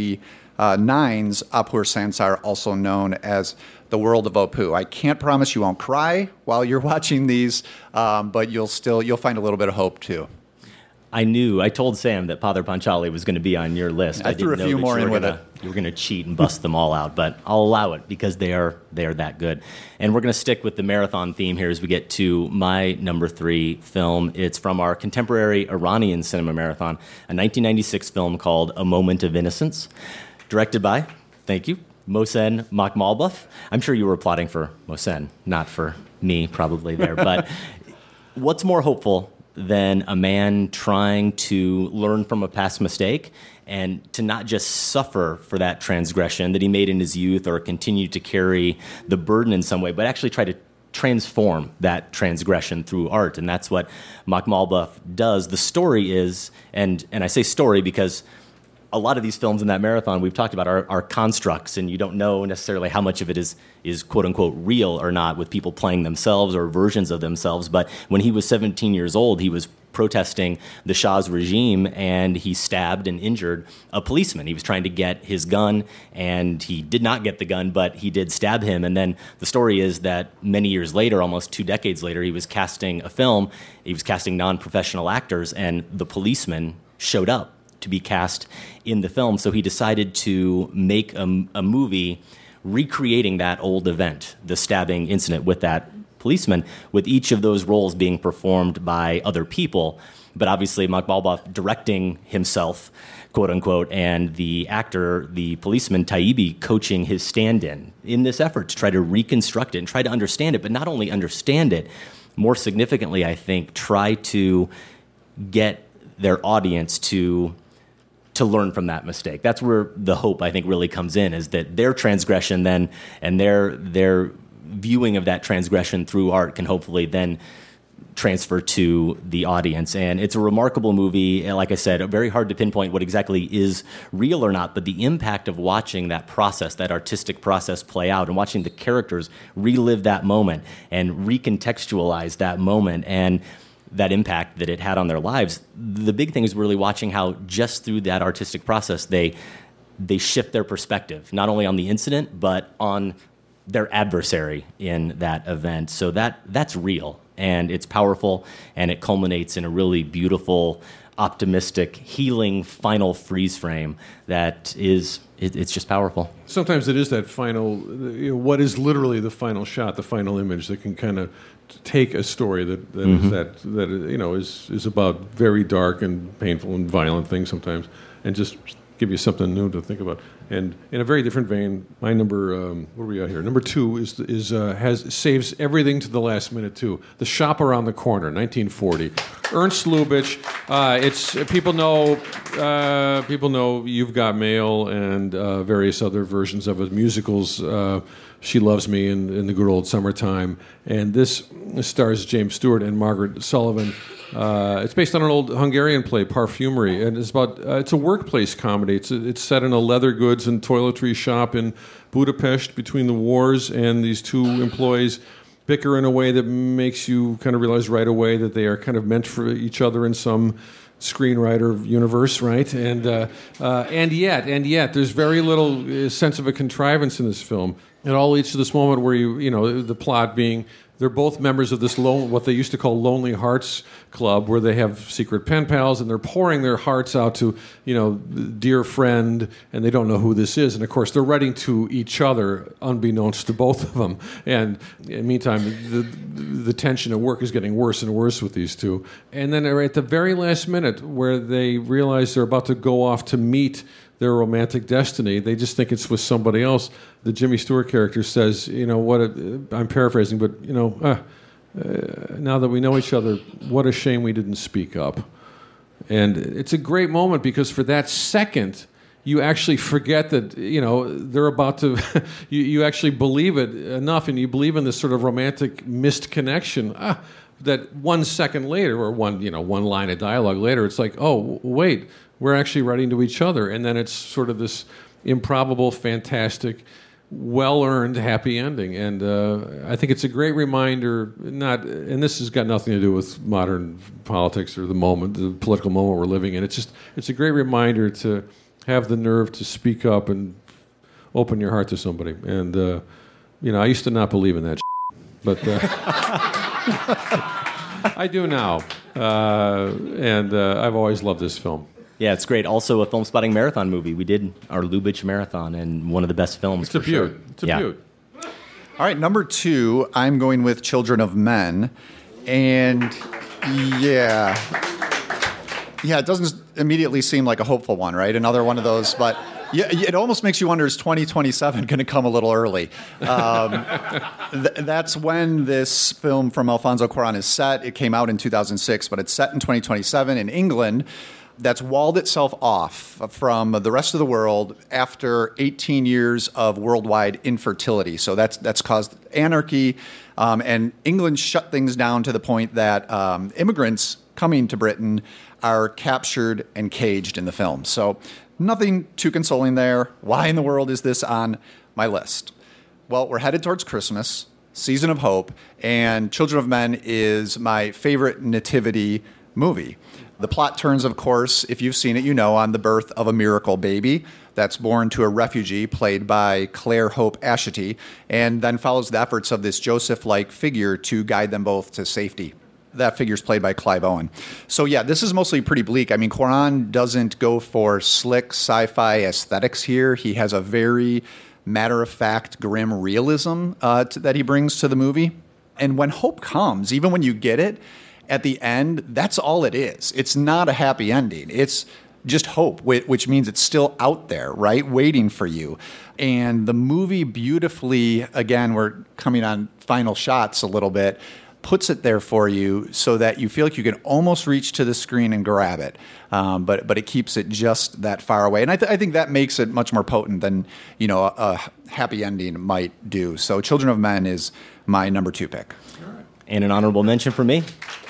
fifty-nine's Apur Sansar, also known as The World of Apu. I can't promise you won't cry while you're watching these, um, but you'll still you'll find a little bit of hope too. I knew. I told Sam that Padre Panchali was going to be on your list. I, I threw a didn't few know that more you in were with gonna, it. You were going to cheat and bust them all out, but I'll allow it because they are they are that good. And we're going to stick with the marathon theme here as we get to my number three film. It's from our contemporary Iranian cinema marathon, a nineteen ninety-six film called A Moment of Innocence, directed by, thank you, Mohsen Makhmalbaf. I'm sure you were applauding for Mohsen, not for me, probably there. But what's more hopeful than a man trying to learn from a past mistake and to not just suffer for that transgression that he made in his youth or continue to carry the burden in some way, but actually try to transform that transgression through art. And that's what Makhmalbaf does. The story is, and, and I say story because a lot of these films in that marathon we've talked about are, are constructs, and you don't know necessarily how much of it is, is quote-unquote real or not, with people playing themselves or versions of themselves. But when he was seventeen years old, he was protesting the Shah's regime, and he stabbed and injured a policeman. He was trying to get his gun, and he did not get the gun, but he did stab him. And then the story is that many years later, almost two decades later, he was casting a film. He was casting non-professional actors, and the policeman showed up to be cast in the film. So he decided to make a, a movie recreating that old event, the stabbing incident with that policeman, with each of those roles being performed by other people. But obviously Makhmalbaf directing himself, quote unquote, and the actor, the policeman Taibbi, coaching his stand-in in this effort to try to reconstruct it and try to understand it, but not only understand it, more significantly, I think, try to get their audience to to learn from that mistake. That's where the hope, I think, really comes in, is that their transgression then and their their viewing of that transgression through art can hopefully then transfer to the audience. And it's a remarkable movie. Like I said, very hard to pinpoint what exactly is real or not, but the impact of watching that process, that artistic process play out, and watching the characters relive that moment and recontextualize that moment and that impact that it had on their lives. The big thing is really watching how just through that artistic process they they shift their perspective, not only on the incident, but on their adversary in that event. So that that's real, and it's powerful, and it culminates in a really beautiful, optimistic, healing final freeze frame that is, it, it's just powerful. Sometimes it is that final, you know, what is literally the final shot, the final image that can kind of take a story that that, Mm-hmm. is that that you know is is about very dark and painful and violent things sometimes, and just give you something new to think about. And in a very different vein, my number, um, what are we at here? Number two is is uh, has saves everything to the last minute too. The Shop Around the Corner, nineteen forty. Ernst Lubitsch. Uh, it's people know uh, people know You've Got Mail and uh, various other versions of it, musicals. Uh, She Loves Me in, in the Good Old Summertime, and this stars James Stewart and Margaret Sullivan. Uh, it's based on an old Hungarian play, Parfumery, and it's about uh, it's a workplace comedy. It's it's set in a leather goods and toiletry shop in Budapest between the wars, and these two employees bicker in a way that makes you kind of realize right away that they are kind of meant for each other in some screenwriter universe, right? And uh, uh, and yet, and yet, there's very little uh, sense of a contrivance in this film. It all leads to this moment where you, you know, the plot being they're both members of this lone, what they used to call Lonely Hearts Club, where they have secret pen pals, and they're pouring their hearts out to, you know, dear friend, and they don't know who this is. And of course, they're writing to each other, unbeknownst to both of them. And in the meantime, the, the tension at work is getting worse and worse with these two. And then at the very last minute, where they realize they're about to go off to meet their romantic destiny, they just think it's with somebody else. The Jimmy Stewart character says, you know, what a, I'm paraphrasing, but, you know, uh, uh, now that we know each other, what a shame we didn't speak up. And it's a great moment because for that second, you actually forget that, you know, they're about to, you, you actually believe it enough, and you believe in this sort of romantic missed connection. Ah, that one second later, or one, you know, one line of dialogue later, it's like, oh, wait, we're actually writing to each other. And then it's sort of this improbable, fantastic, well-earned happy ending, and uh, I think it's a great reminder. Not, and this has got nothing to do with modern politics or the moment, the political moment we're living in. It's just, it's a great reminder to have the nerve to speak up and open your heart to somebody. And uh, you know, I used to not believe in that, shit, but uh, I do now, uh, and uh, I've always loved this film. Yeah, it's great. Also, a Film Spotting Marathon movie. We did our Lubitsch Marathon, and one of the best films. It's a for sure. beaut. It's a yeah. beaut. All right, number two, I'm going with Children of Men. And yeah, yeah, it doesn't immediately seem like a hopeful one, right? Another one of those, but yeah, it almost makes you wonder, is twenty twenty-seven going to come a little early? Um, th- that's when this film from Alfonso Cuarón is set. It came out in two thousand six, but it's set in twenty twenty-seven in England. That's walled itself off from the rest of the world after eighteen years of worldwide infertility. So that's that's caused anarchy, um, and England shut things down to the point that um, immigrants coming to Britain are captured and caged in the film. So nothing too consoling there. Why in the world is this on my list? Well, we're headed towards Christmas, season of hope, and Children of Men is my favorite nativity movie. The plot turns, of course, if you've seen it, you know, on the birth of a miracle baby that's born to a refugee played by Claire Hope Ashity, and then follows the efforts of this Joseph-like figure to guide them both to safety. That figure's played by Clive Owen. So yeah, this is mostly pretty bleak. I mean, Cuarón doesn't go for slick sci-fi aesthetics here. He has a very matter-of-fact, grim realism uh, to, that he brings to the movie. And when hope comes, even when you get it, at the end, that's all it is. It's not a happy ending. It's just hope, which means it's still out there, right, waiting for you. And the movie beautifully, again, we're coming on final shots a little bit, puts it there for you so that you feel like you can almost reach to the screen and grab it. Um, but but it keeps it just that far away. And I, th- I think that makes it much more potent than, you know, a, a happy ending might do. So Children of Men is my number two pick. And an honorable mention for me.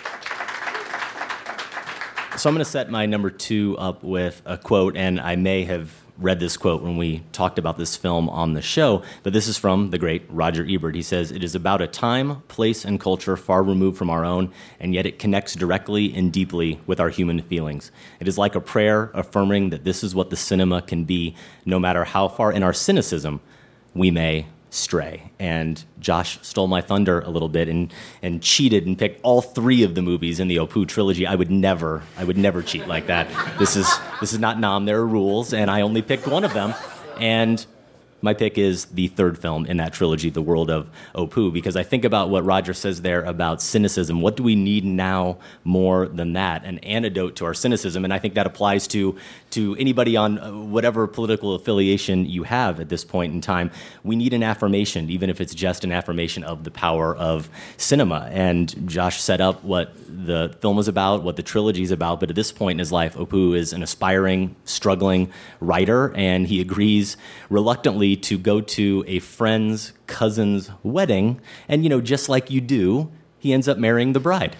So I'm going to set my number two up with a quote, and I may have read this quote when we talked about this film on the show, but this is from the great Roger Ebert. He says, "It is about a time, place, and culture far removed from our own, and yet it connects directly and deeply with our human feelings. It is like a prayer affirming that this is what the cinema can be, no matter how far in our cynicism we may stray." And Josh stole my thunder a little bit and and cheated and picked all three of the movies in the Apu trilogy. I would never, I would never cheat like that. This is this is not Nam. There are rules, and I only picked one of them. And my pick is the third film in that trilogy, The World of Apu, because I think about what Roger says there about cynicism. What do we need now more than that? An antidote to our cynicism, and I think that applies to to anybody on whatever political affiliation you have at this point in time. We need an affirmation, even if it's just an affirmation of the power of cinema. And Josh set up what the film is about, what the trilogy is about, but at this point in his life, Apu is an aspiring, struggling writer, and he agrees reluctantly to go to a friend's cousin's wedding, and, you know, just like you do, he ends up marrying the bride.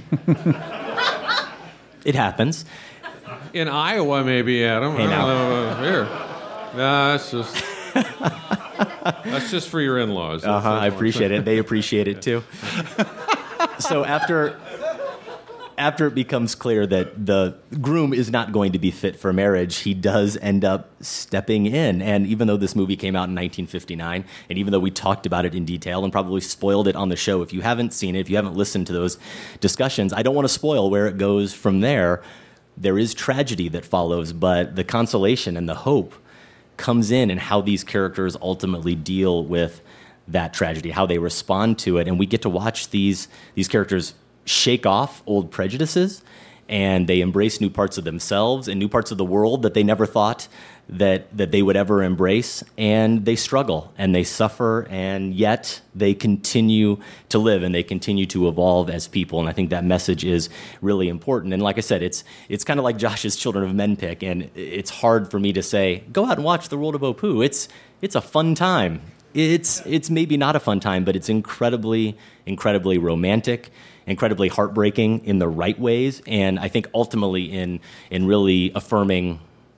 It happens. In Iowa, maybe, Adam. Hey, now. Uh, here. No, that's just... that's just for your in-laws. Uh-huh, I appreciate it. They appreciate it, too. So after... After it becomes clear that the groom is not going to be fit for marriage, he does end up stepping in. And even though this movie came out in nineteen fifty-nine, and even though we talked about it in detail and probably spoiled it on the show, if you haven't seen it, if you haven't listened to those discussions, I don't want to spoil where it goes from there. There is tragedy that follows, but the consolation and the hope comes in and how these characters ultimately deal with that tragedy, how they respond to it. And we get to watch these these characters shake off old prejudices, and they embrace new parts of themselves and new parts of the world that they never thought that that they would ever embrace, and they struggle and they suffer, and yet they continue to live and they continue to evolve as people. And I think that message is really important. And like I said, it's it's kind of like Josh's Children of Men pick, and it's hard for me to say, go out and watch The World of Apu. It's it's a fun time. It's it's maybe not a fun time, but it's incredibly, incredibly romantic, incredibly heartbreaking in the right ways, and I think ultimately in in really affirming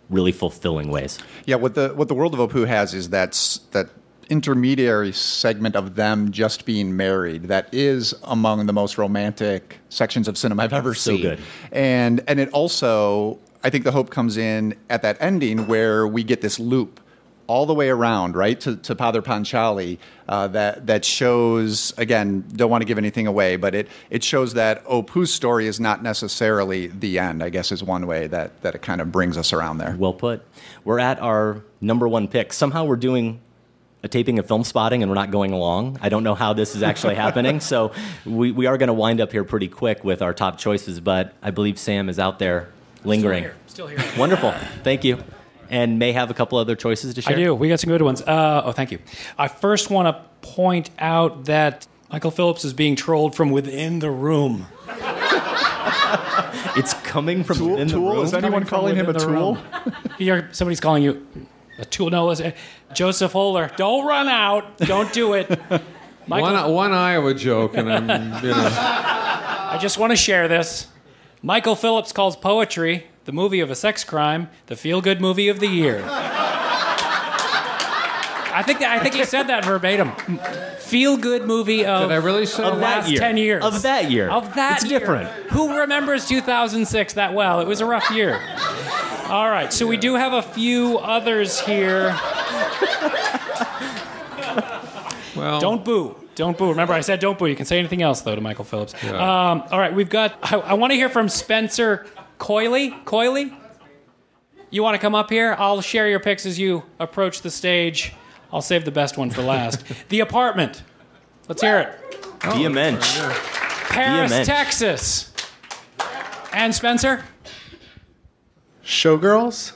really fulfilling ways. Yeah, what the what the World of Apu has is that's that intermediary segment of them just being married that is among the most romantic sections of cinema I've ever So seen. good. And and it also, I think the hope comes in at that ending where we get this loop all the way around, right, to, to Padre Panchali, uh, that that shows, again, don't want to give anything away, but it, it shows that Apu's story is not necessarily the end, I guess is one way that, that it kind of brings us around there. Well put. We're at our number one pick. Somehow we're doing a taping of Film Spotting and we're not going along. I don't know how this is actually happening, so we, we are going to wind up here pretty quick with our top choices, but I believe Sam is out there lingering. Still here. Still here. Wonderful. Thank you. And may have a couple other choices to share. I do. We got some good ones. Uh, oh, thank you. I first want to point out that Michael Phillips is being trolled from within the room. It's coming from Tool, within the tool? room? Is anyone calling him a tool? You're, somebody's calling you a tool. No, it's, uh, Joseph Holler. Don't run out. Don't do it. Michael, One, one Iowa joke, and I'm, you know. I just want to share this. Michael Phillips calls poetry, the movie of a sex crime, the feel-good movie of the year. I think that, I think he said that verbatim. Feel-good movie of, Did I really say the that? last year. ten years. Of that year. Of that It's year. different. Who remembers two thousand six that well? It was a rough year. All right, so we do have a few others here. Well, Don't boo. Don't boo. Remember, I said don't boo. You can say anything else, though, to Michael Phillips. Yeah. Um, all right, we've got... I, I want to hear from Spencer Coyley. Coyley? You want to come up here? I'll share your picks as you approach the stage. I'll save the best one for last. The Apartment. Let's hear it. Dia Mensch. Paris, Mensch. Texas. And Spencer? Showgirls?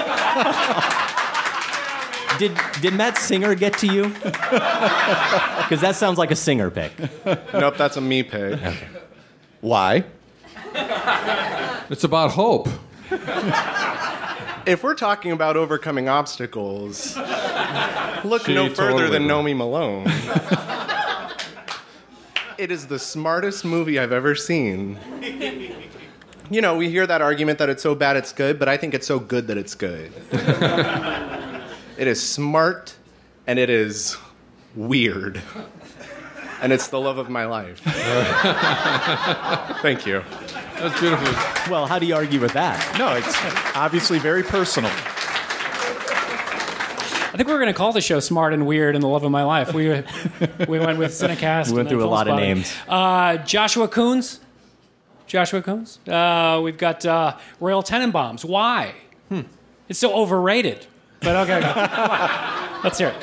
Did did Matt Singer get to you? Because that sounds like a Singer pick. Nope, that's a me pick. Okay. Why? it's about hope. If we're talking about overcoming obstacles, look She no further totally than would. Nomi Malone. It is the smartest movie I've ever seen. You know, we hear that argument that it's so bad it's good, but I think it's so good that it's good. It is smart, and it is weird. And it's the love of my life. Thank you. That's beautiful. Well, how do you argue with that? No, it's obviously very personal. I think we were going to call the show Smart and Weird and the Love of My Life. We we went with Cinecast. We went and then through a Film lot of Spotting. names. Uh, Joshua Coons. Joshua Coons. Uh, we've got uh, Royal Tenenbaums. Why? Hmm. It's so overrated. But okay, okay. Come on. Let's hear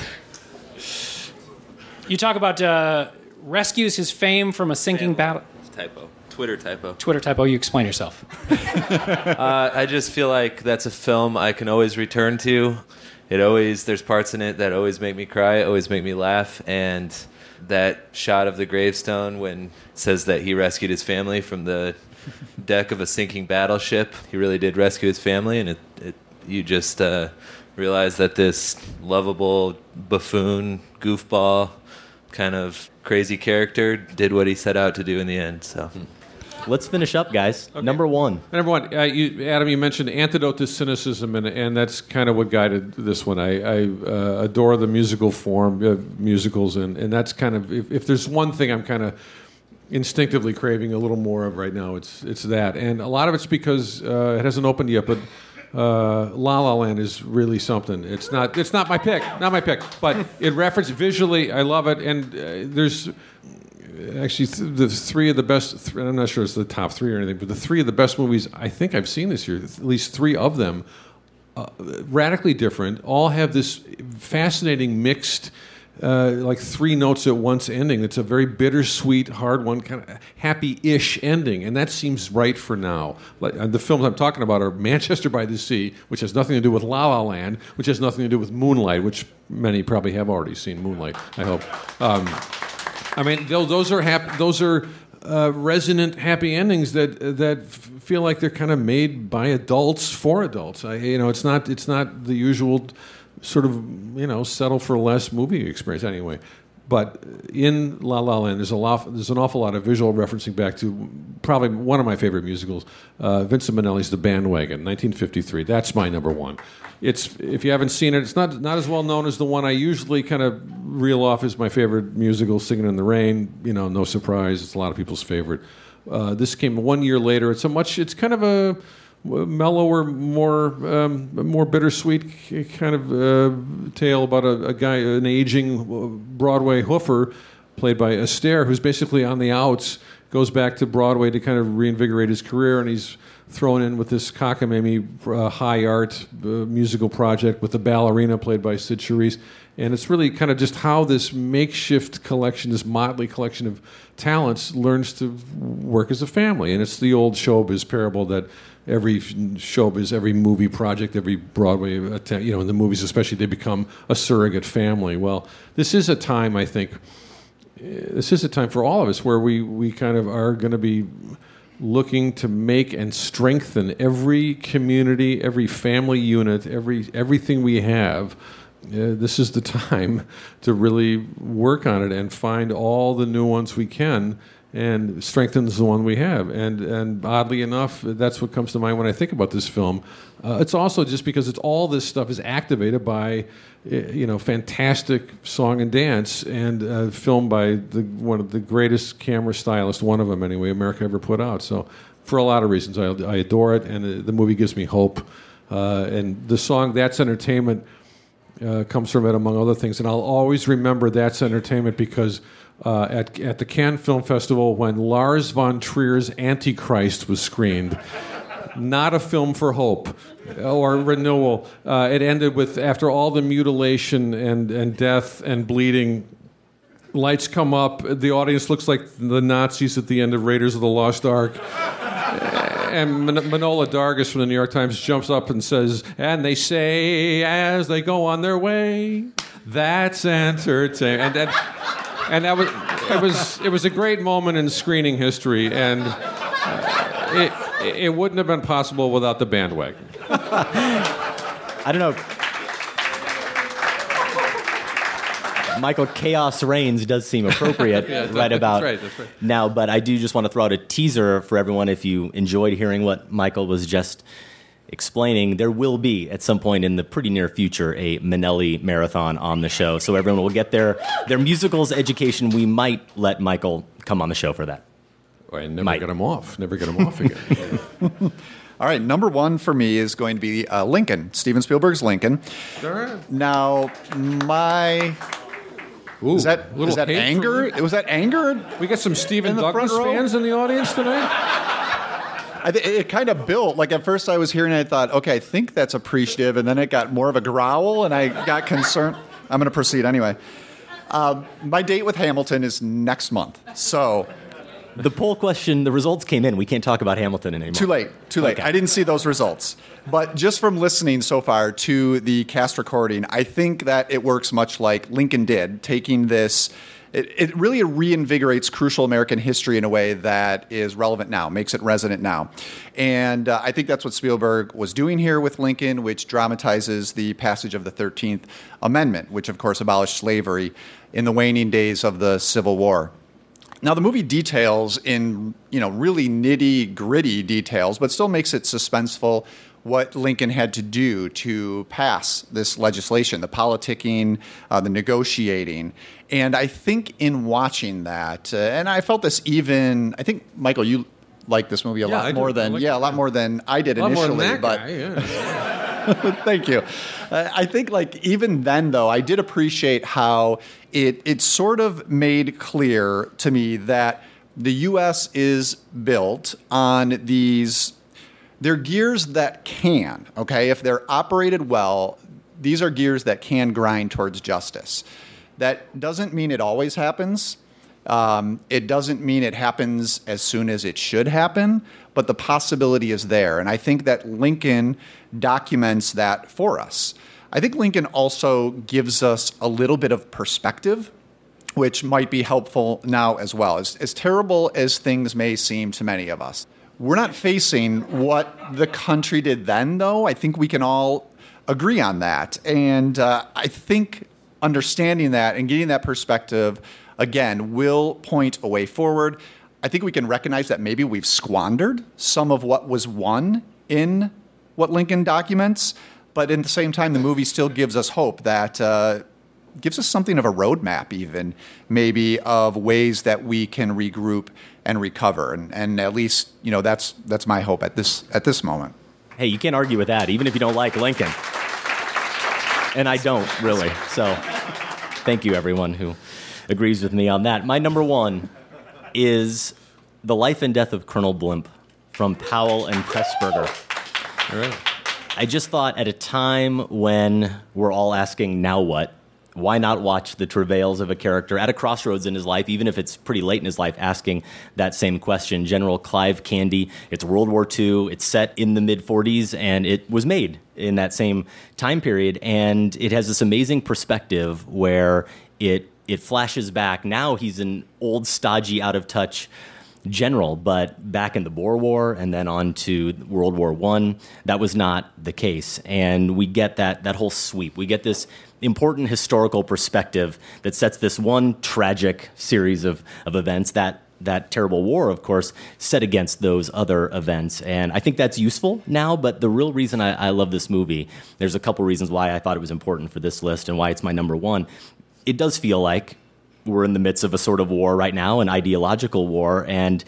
it. You talk about uh, rescues his fame from a sinking battle. Typo. Twitter typo. Twitter typo. You explain yourself. uh, I just feel like that's a film I can always return to. It always, there's parts in it that always make me cry, always make me laugh, and that shot of the gravestone when it says that he rescued his family from the deck of a sinking battleship. He really did rescue his family, and it, it you just uh, realize that this lovable buffoon, goofball, kind of crazy character did what he set out to do in the end. So. Let's finish up, guys. Okay. Number one. Number one, uh, you, Adam, you mentioned Antidote to Cynicism, and, and that's kind of what guided this one. I, I uh, adore the musical form, uh, musicals, and, and that's kind of, if, if there's one thing I'm kind of instinctively craving a little more of right now, it's it's that. And a lot of it's because uh, it hasn't opened yet, but uh, La La Land is really something. It's not it's not my pick, not my pick, but it references visually, I love it, and uh, there's... Actually, th- the three of the best, th- I'm not sure it's the top three or anything, but the three of the best movies I think I've seen this year, at least three of them, uh, radically different, all have this fascinating mixed, uh, like three notes at once ending. It's a very bittersweet, hard one, kind of happy-ish ending, and that seems right for now. Like, uh, the films I'm talking about are Manchester by the Sea, which has nothing to do with La La Land, which has nothing to do with Moonlight, which many probably have already seen Moonlight, I hope. Um, I mean, those are hap- those are uh, resonant, happy endings that that f- feel like they're kind of made by adults for adults. I, you know, it's not it's not the usual sort of you know settle for less movie experience. Anyway, But in La La Land, there's a lot, there's an awful lot of visual referencing back to probably one of my favorite musicals, uh, Vincent Minnelli's The Bandwagon, nineteen fifty-three. That's my number one. It's if you haven't seen it, it's not not as well known as the one I usually kind of reel off as my favorite musical, Singing in the Rain. You know, no surprise, it's a lot of people's favorite. Uh, this came one year later. It's a much. It's kind of a mellower, more um, more bittersweet kind of uh, tale about a, a guy, an aging Broadway hoofer, played by Astaire, who's basically on the outs, goes back to Broadway to kind of reinvigorate his career, and he's thrown in with this cockamamie uh, high art uh, musical project with the ballerina played by Sid Charisse. And it's really kind of just how this makeshift collection, this motley collection of talents, learns to work as a family. And it's the old showbiz parable that every showbiz, every movie project, every Broadway attempt, you know, in the movies especially, they become a surrogate family. Well, this is a time, I think, this is a time for all of us where we, we kind of are going to be looking to make and strengthen every community, every family unit, every everything we have. Uh, this is the time to really work on it and find all the new ones we can and strengthen the one we have. And and oddly enough, that's what comes to mind when I think about this film. Uh, it's also just because it's all this stuff is activated by, you know, fantastic song and dance, and uh, filmed by the one of the greatest camera stylists, one of them anyway, America ever put out. So for a lot of reasons, I, I adore it, and the, the movie gives me hope. Uh, and the song That's Entertainment Uh, comes from it, among other things. And I'll always remember That's Entertainment because uh, at, at the Cannes Film Festival, when Lars von Trier's Antichrist was screened, not a film for hope or renewal, uh, it ended with, after all the mutilation and, and death and bleeding, lights come up, the audience looks like the Nazis at the end of Raiders of the Lost Ark. And Man- Manohla Dargis from the New York Times jumps up and says, and they say as they go on their way, that's entertainment. And that, and that was it was it was a great moment in screening history, and uh, it it wouldn't have been possible without the bandwagon. I don't know. Michael, Chaos Reigns does seem appropriate yeah, right about that's right, that's right. now, but I do just want to throw out a teaser for everyone. If you enjoyed hearing what Michael was just explaining, there will be, at some point in the pretty near future, a Minnelli marathon on the show, so everyone will get their, their musicals education. We might let Michael come on the show for that. I never might. get him off. Never get him off again. All right, number one for me is going to be uh, Lincoln, Steven Spielberg's Lincoln. All right. Now, my... Ooh, is that, is that anger? Was that anger? We got some Stephen Douglas fans in the audience tonight? I th- it kind of built. Like, at first I was hearing it, I thought, okay, I think that's appreciative, and then it got more of a growl, and I got concerned. I'm going to proceed anyway. Um, my date with Hamilton is next month, so... The poll question, the results came in. We can't talk about Hamilton anymore. Too late, too late. Okay. I didn't see those results. But just from listening so far to the cast recording, I think that it works much like Lincoln did, taking this... It, it really reinvigorates crucial American history in a way that is relevant now, makes it resonant now. And uh, I think that's what Spielberg was doing here with Lincoln, which dramatizes the passage of the thirteenth Amendment, which, of course, abolished slavery in the waning days of the Civil War. Now, the movie details in, you know, really nitty-gritty details, but still makes it suspenseful what Lincoln had to do to pass this legislation, the politicking, uh, the negotiating. And I think in watching that, uh, and I felt this even, I think, Michael, you like this movie a Yeah, lot I more do. than, I like yeah, it. a lot more than I did A lot more initially. than that but guy, yeah. Thank you. Uh, I think, like, even then, though, I did appreciate how it it sort of made clear to me that the U S is built on these, they're gears that can, okay? If they're operated well, these are gears that can grind towards justice. That doesn't mean it always happens. Um, it doesn't mean it happens as soon as it should happen, but the possibility is there. And I think that Lincoln documents that for us. I think Lincoln also gives us a little bit of perspective, which might be helpful now as well. As, as terrible as things may seem to many of us, we're not facing what the country did then, though. I think we can all agree on that. And uh, I think understanding that and getting that perspective, again, will point a way forward. I think we can recognize that maybe we've squandered some of what was won in what Lincoln documents, but at the same time, the movie still gives us hope that uh, gives us something of a roadmap, even maybe of ways that we can regroup and recover, and, and at least you know that's that's my hope at this at this moment. Hey, you can't argue with that, even if you don't like Lincoln, and I don't really. So, thank you, everyone who agrees with me on that. My number one is The Life and Death of Colonel Blimp from Powell and Pressburger. All right. I just thought at a time when we're all asking, now what? Why not watch the travails of a character at a crossroads in his life, even if it's pretty late in his life, asking that same question? General Clive Candy, it's World War Two, it's set in the mid-forties, and it was made in that same time period, and it has this amazing perspective where it it flashes back. Now he's an old, stodgy, out-of-touch general, but back in the Boer War and then on to World War One, that was not the case. And we get that that whole sweep. We get this important historical perspective that sets this one tragic series of, of events, that that terrible war, of course, set against those other events. And I think that's useful now, but the real reason I, I love this movie, there's a couple reasons why I thought it was important for this list and why it's my number one. It does feel like we're in the midst of a sort of war right now, an ideological war, and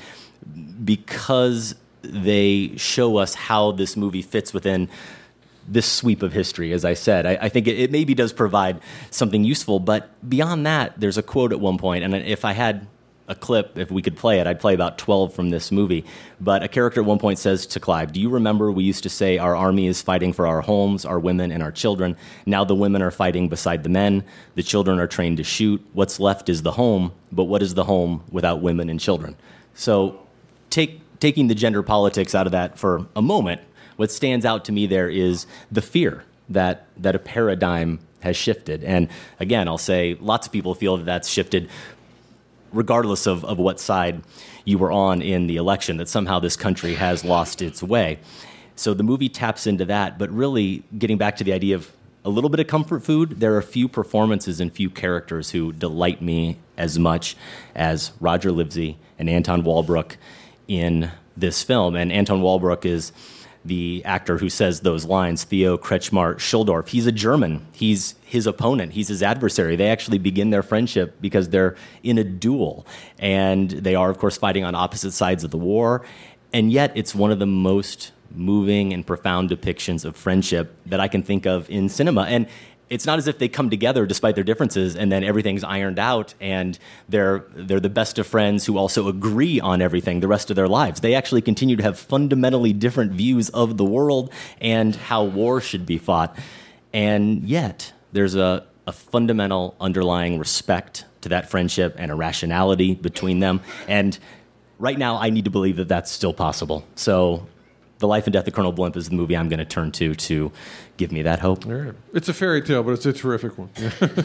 because they show us how this movie fits within this sweep of history, as I said, I, I think it, it maybe does provide something useful, but beyond that, there's a quote at one point, and if I had a clip, if we could play it, I'd play about twelve from this movie, but a character at one point says to Clive, do you remember we used to say our army is fighting for our homes, our women, and our children? Now the women are fighting beside the men, the children are trained to shoot, what's left is the home, but what is the home without women and children? So take taking the gender politics out of that for a moment, what stands out to me there is the fear that that a paradigm has shifted. And again, I'll say lots of people feel that that's shifted regardless of, of what side you were on in the election, that somehow this country has lost its way. So the movie taps into that, but really getting back to the idea of a little bit of comfort food, there are few performances and few characters who delight me as much as Roger Livesey and Anton Walbrook in this film. And Anton Walbrook is the actor who says those lines, Theo Kretschmar Schuldorf. He's a German. He's his opponent. He's his adversary. They actually begin their friendship because they're in a duel. And they are, of course, fighting on opposite sides of the war. And yet it's one of the most moving and profound depictions of friendship that I can think of in cinema. And it's not as if they come together despite their differences and then everything's ironed out and they're they're the best of friends who also agree on everything the rest of their lives. They actually continue to have fundamentally different views of the world and how war should be fought. And yet there's a, a fundamental underlying respect to that friendship and a rationality between them. And right now I need to believe that that's still possible. So The Life and Death of Colonel Blimp is the movie I'm going to turn to to give me that hope. All right. It's a fairy tale, but it's a terrific one.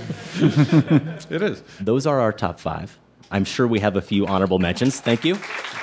It is. Those are our top five. I'm sure we have a few honorable mentions. Thank you.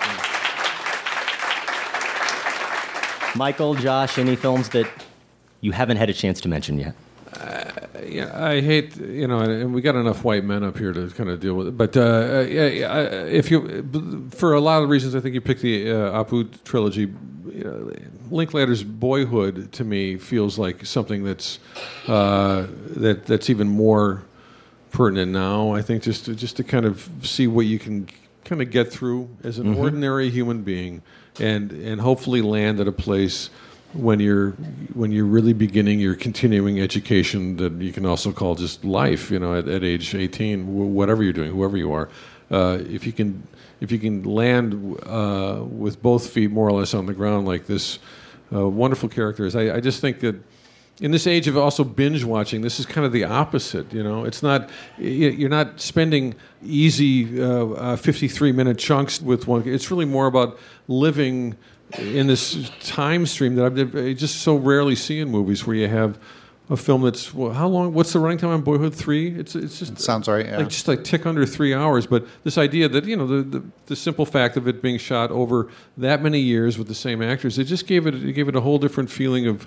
Michael, Josh, any films that you haven't had a chance to mention yet? Uh, yeah, I hate, you know, and we got enough white men up here to kind of deal with it. But uh, yeah, if you, for a lot of reasons, I think you picked the uh, Apu trilogy. You know, Linklater's Boyhood to me feels like something that's uh, that that's even more pertinent now. I think just to, just to kind of see what you can kind of get through as an mm-hmm. ordinary human being, and and hopefully land at a place when you're when you're really beginning your continuing education that you can also call just life. You know, at, at age eighteen, whatever you're doing, whoever you are, uh, if you can. If you can land uh, with both feet more or less on the ground like this uh, wonderful characters, I, I just think that in this age of also binge watching, this is kind of the opposite. You know, it's not you're not spending easy uh, uh, fifty-three minute chunks with one. It's really more about living in this time stream that I've, I just so rarely see in movies, where you have a film that's, well, how long? What's the running time on Boyhood? Three? It's it's just it sounds right. Yeah. Like just like tick under three hours. But this idea that, you know, the, the the simple fact of it being shot over that many years with the same actors, it just gave it it gave it a whole different feeling of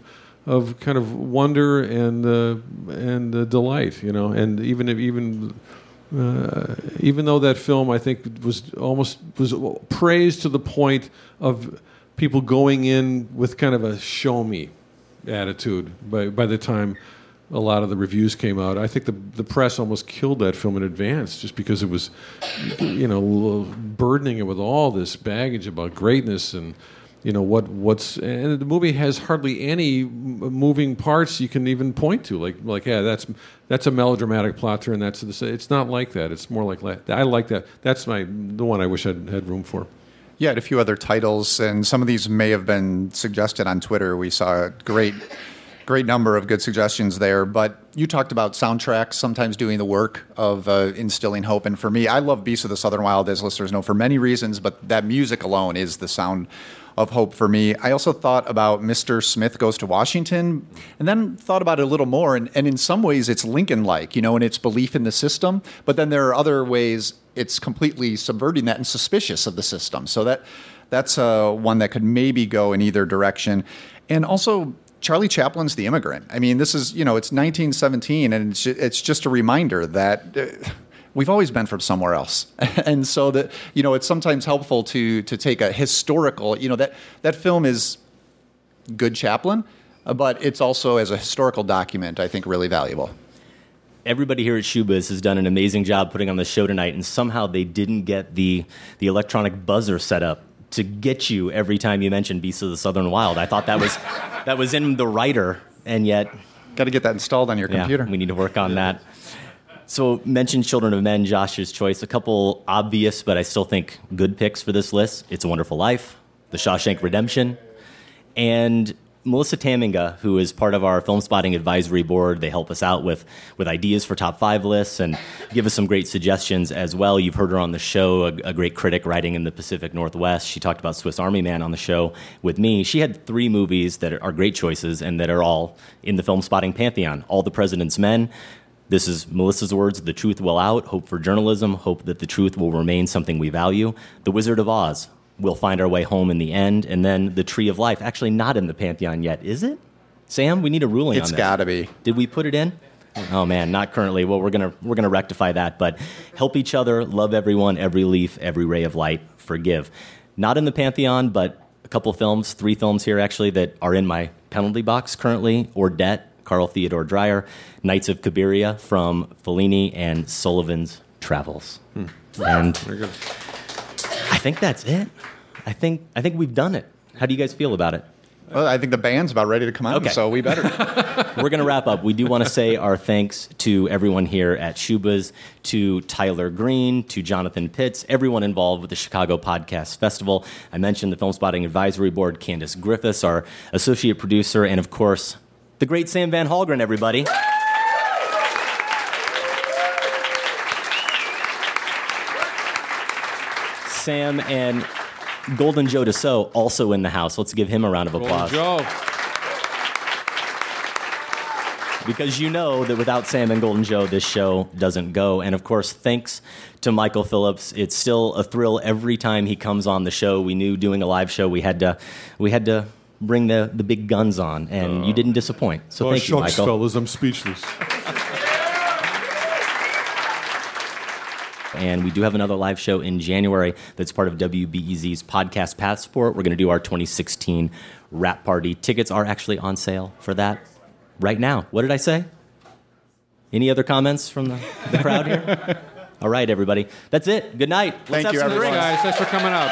of kind of wonder and uh, and uh, delight, you know. And even if even uh, even though that film, I think, was almost was praised to the point of people going in with kind of a show me attitude by by the time a lot of the reviews came out. I think the the press almost killed that film in advance just because it was, you know, burdening it with all this baggage about greatness and, you know, what what's and the movie has hardly any moving parts you can even point to. Like like yeah, that's that's a melodramatic plot turn. That's it's not like that. It's more like I like that. That's my the one I wish I had room for. Yeah, and a few other titles, and some of these may have been suggested on Twitter. We saw a great. Great number of good suggestions there, but you talked about soundtracks sometimes doing the work of uh, instilling hope. And for me, I love Beasts of the Southern Wild, as listeners know, for many reasons, but that music alone is the sound of hope for me. I also thought about Mister Smith Goes to Washington, and then thought about it a little more, and, and in some ways it's Lincoln-like, you know, in its belief in the system, but then there are other ways it's completely subverting that and suspicious of the system. So that that's uh, one that could maybe go in either direction. And also, Charlie Chaplin's The Immigrant. I mean, this is, you know, it's nineteen seventeen, and it's, it's just a reminder that uh, we've always been from somewhere else. And so that, you know, it's sometimes helpful to to take a historical, you know, that, that film is good Chaplin, uh, but it's also, as a historical document, I think, really valuable. Everybody here at Showbiz has done an amazing job putting on the show tonight, and somehow they didn't get the the electronic buzzer set up to get you every time you mentioned Beasts of the Southern Wild. I thought that was that was in the writer, and yet... Got to get that installed on your computer. Yeah, we need to work on that. So, mentioned Children of Men, Josh's choice. A couple obvious, but I still think good picks for this list. It's a Wonderful Life, The Shawshank Redemption, and Melissa Taminga, who is part of our Film Spotting Advisory Board. They help us out with, with ideas for top five lists and give us some great suggestions as well. You've heard her on the show, a, a great critic writing in the Pacific Northwest. She talked about Swiss Army Man on the show with me. She had three movies that are great choices and that are all in the Film Spotting Pantheon. All the President's Men. This is Melissa's words, The Truth Will Out, Hope for Journalism, Hope that the truth will remain something we value. The Wizard of Oz. We'll find our way home in the end. And then The Tree of Life. Actually not in the Pantheon yet, is it? Sam, we need a ruling it's on that. It's got to be. Did we put it in? Oh, man, not currently. Well, we're going to we're gonna rectify that. But help each other, love everyone, every leaf, every ray of light, forgive. Not in the Pantheon, but a couple films, three films here, actually, that are in my penalty box currently. Ordette, Carl Theodore Dreyer, Knights of Cabiria from Fellini, and Sullivan's Travels. Hmm. And Very good. I think that's it. I think I think we've done it. How do you guys feel about it? Well, I think the band's about ready to come out, Okay. so we better. We're going to wrap up. We do want to say our thanks to everyone here at Showbiz, to Tyler Green, to Jonathan Pitts, everyone involved with the Chicago Podcast Festival. I mentioned the Film Spotting Advisory Board, Candace Griffiths, our associate producer, and of course, the great Sam Van Hallgren, everybody. Sam and Golden Joe Dassault also in the house. Let's give him a round of applause. Golden Joe. Because you know that without Sam and Golden Joe, this show doesn't go. And of course, thanks to Michael Phillips. It's still a thrill every time he comes on the show. We knew doing a live show, we had to, we had to bring the, the big guns on, and uh, you didn't disappoint. So oh, thank shucks, you, Michael. fellas, I'm speechless. And we do have another live show in January that's part of W B E Z's Podcast Passport. We're going to do our twenty sixteen Wrap Party. Tickets are actually on sale for that right now. What did I say? Any other comments from the, the crowd here? All right, everybody. That's it. Good night. Let's Thank have you, some everyone. drinks. Guys, thanks for coming out.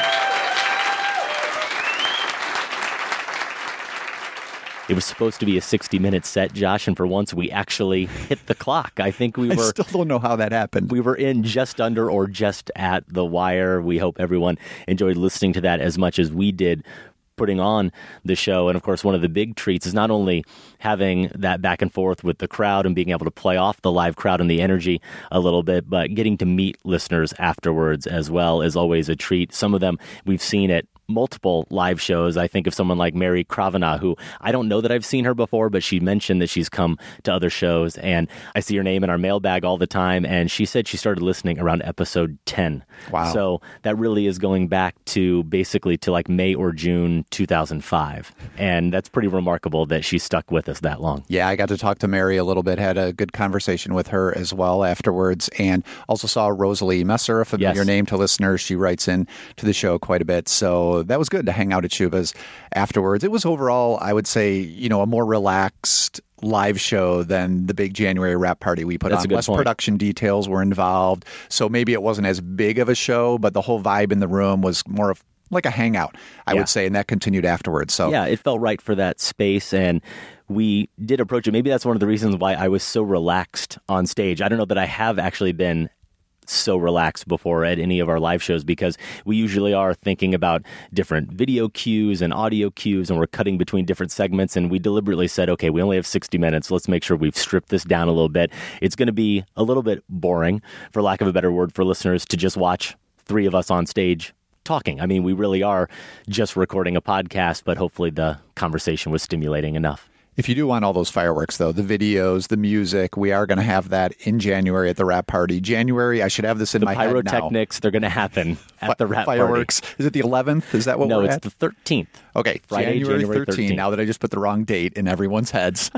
It was supposed to be a sixty-minute set, Josh, and for once we actually hit the clock. I think we were... I still don't know how that happened. We were in just under or just at the wire. We hope everyone enjoyed listening to that as much as we did putting on the show. And of course, one of the big treats is not only having that back and forth with the crowd and being able to play off the live crowd and the energy a little bit, but getting to meet listeners afterwards as well is always a treat. Some of them we've seen at multiple live shows. I think of someone like Mary Kravina, who I don't know that I've seen her before, but she mentioned that she's come to other shows, and I see her name in our mailbag all the time, and she said she started listening around episode ten. Wow. So that really is going back to basically to like May or June two thousand five, and that's pretty remarkable that she stuck with us that long. Yeah, I got to talk to Mary a little bit, had a good conversation with her as well afterwards, and also saw Rosalie Messer, a familiar Yes. name to listeners. She writes in to the show quite a bit, so that was good to hang out at Chubas afterwards. It was overall, I would say, you know, a more relaxed live show than the big January wrap party we put That's on. a good Less point. production details were involved, so maybe it wasn't as big of a show, but the whole vibe in the room was more of like a hangout, I Yeah. would say, and that continued afterwards. So yeah, it felt right for that space, and we did approach it. Maybe that's one of the reasons why I was so relaxed on stage. I don't know that I have actually been so relaxed before at any of our live shows, because we usually are thinking about different video cues and audio cues, and we're cutting between different segments, and we deliberately said, okay, we only have sixty minutes. Let's make sure we've stripped this down a little bit. It's going to be a little bit boring, for lack of a better word, for listeners to just watch three of us on stage talking. I mean, we really are just recording a podcast, but hopefully the conversation was stimulating enough. if you do want all those fireworks, though, the videos, the music, we are going to have that in January at the wrap party. January, I should have this in the my head now. pyrotechnics, they're going to happen at Fi- the wrap fireworks. party. Is it the eleventh? Is that what no, we're it's at? the thirteenth. Okay, Friday, January, January thirteenth. thirteenth. Now that I just put the wrong date in everyone's heads.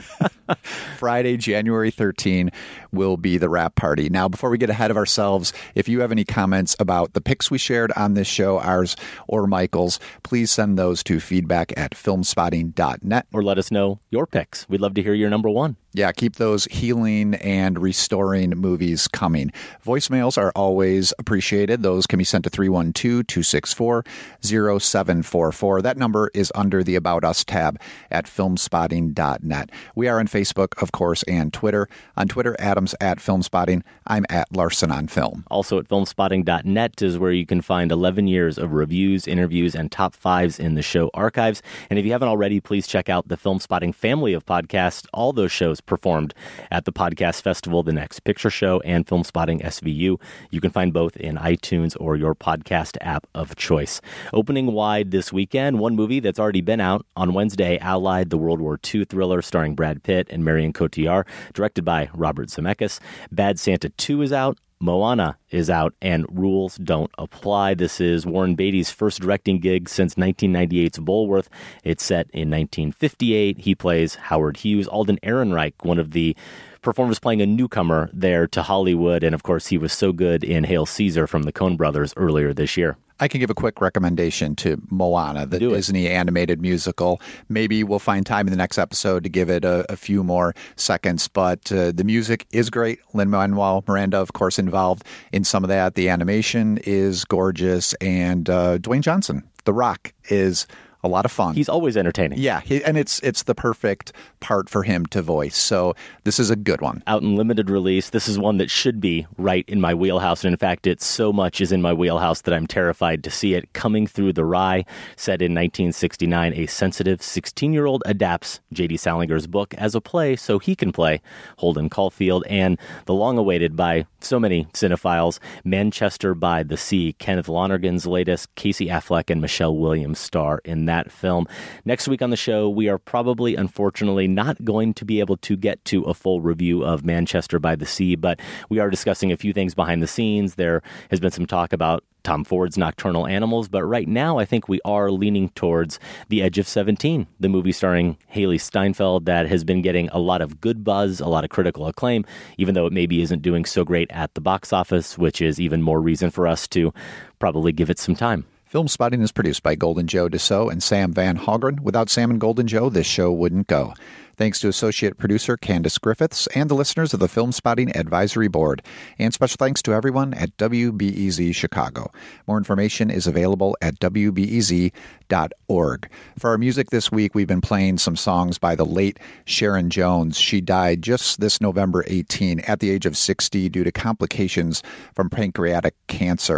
Friday, January thirteenth will be the wrap party. Now, before we get ahead of ourselves, if you have any comments about the picks we shared on this show, ours or Michael's, please send those to feedback at filmspotting dot net. Or let us know your picks. We'd love to hear your number one. Yeah, keep those healing and restoring movies coming. Voicemails are always appreciated. Those can be sent to three one two, two six four, zero seven four four. That number is under the About Us tab at filmspotting dot net. We are on Facebook, of course, and Twitter. On Twitter, Adam's at Filmspotting. I'm at Larson on Film. Also at filmspotting dot net is where you can find eleven years of reviews, interviews, and top fives in the show archives. And if you haven't already, please check out the Filmspotting family of podcasts. All those shows performed at the Podcast Festival, The Next Picture Show, and Filmspotting S V U. You can find both in iTunes or your podcast app of choice. Opening wide this weekend, one movie that's already been out on Wednesday, Allied, the World War Two thriller starring Brad Pitt and Marion Cotillard, directed by Robert Zemeckis. Bad Santa two is out. Moana is out, and Rules Don't Apply. This is Warren Beatty's first directing gig since nineteen ninety-eight's Bulworth. It's set in nineteen fifty-eight. He plays Howard Hughes. Alden Ehrenreich, one of the performers playing a newcomer there to Hollywood, and of course he was so good in Hail Caesar from the Coen brothers earlier this year. I can give a quick recommendation to Moana, the Disney animated musical. Maybe we'll find time in the next episode to give it a, a few more seconds, but uh, the music is great. Lin-Manuel Miranda, of course, involved in some of that. The animation is gorgeous, and uh, Dwayne Johnson, The Rock, is a lot of fun. He's always entertaining. Yeah, he, and it's it's the perfect part for him to voice. So this is a good one. Out in limited release, this is one that should be right in my wheelhouse. And in fact, it so much is in my wheelhouse that I'm terrified to see it. Coming Through the Rye, set in nineteen sixty-nine, a sensitive sixteen-year-old adapts J D Salinger's book as a play so he can play Holden Caulfield. And the long-awaited by so many cinephiles, Manchester by the Sea, Kenneth Lonergan's latest. Casey Affleck and Michelle Williams star in that film. Next week on the show, we are probably, unfortunately, not going to be able to get to a full review of Manchester by the Sea, but we are discussing a few things behind the scenes. There has been some talk about Tom Ford's Nocturnal Animals, but right now I think we are leaning towards The Edge of seventeen, the movie starring Haley Steinfeld that has been getting a lot of good buzz, a lot of critical acclaim, even though it maybe isn't doing so great at the box office, which is even more reason for us to probably give it some time. Film Spotting is produced by Golden Joe Dassault and Sam Van Hallgren. Without Sam and Golden Joe, this show wouldn't go. Thanks to associate producer Candace Griffiths and the listeners of the Film Spotting Advisory Board. And special thanks to everyone at W B E Z Chicago. More information is available at W B E Z dot org. For our music this week, we've been playing some songs by the late Sharon Jones. She died just this November eighteenth at the age of sixty due to complications from pancreatic cancer.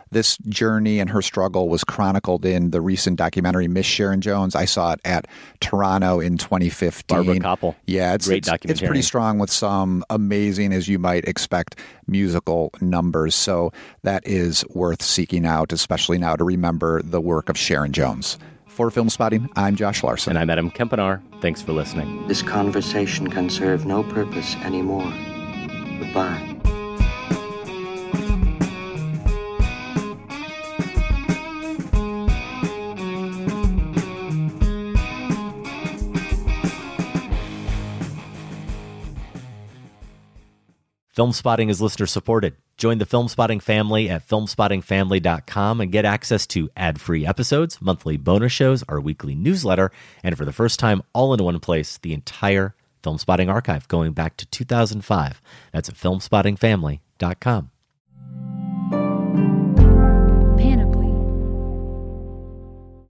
this journey and her struggle was chronicled in the recent documentary Miss Sharon Jones. I saw it at Toronto in twenty fifteen. Barbara Koppel. Yeah, it's, Great it's, it's documentary. pretty strong with some amazing, as you might expect, musical numbers. So that is worth seeking out, especially now to remember the work of Sharon Jones. For Film Spotting, I'm Josh Larson. And I'm Adam Kempenaar. Thanks for listening. This conversation can serve no purpose anymore. Goodbye. Film Spotting is listener supported. Join the Film Spotting family at film spotting family dot com and get access to ad-free episodes, monthly bonus shows, our weekly newsletter, and for the first time, all in one place, the entire Film Spotting archive going back to two thousand five. That's at film spotting family dot com.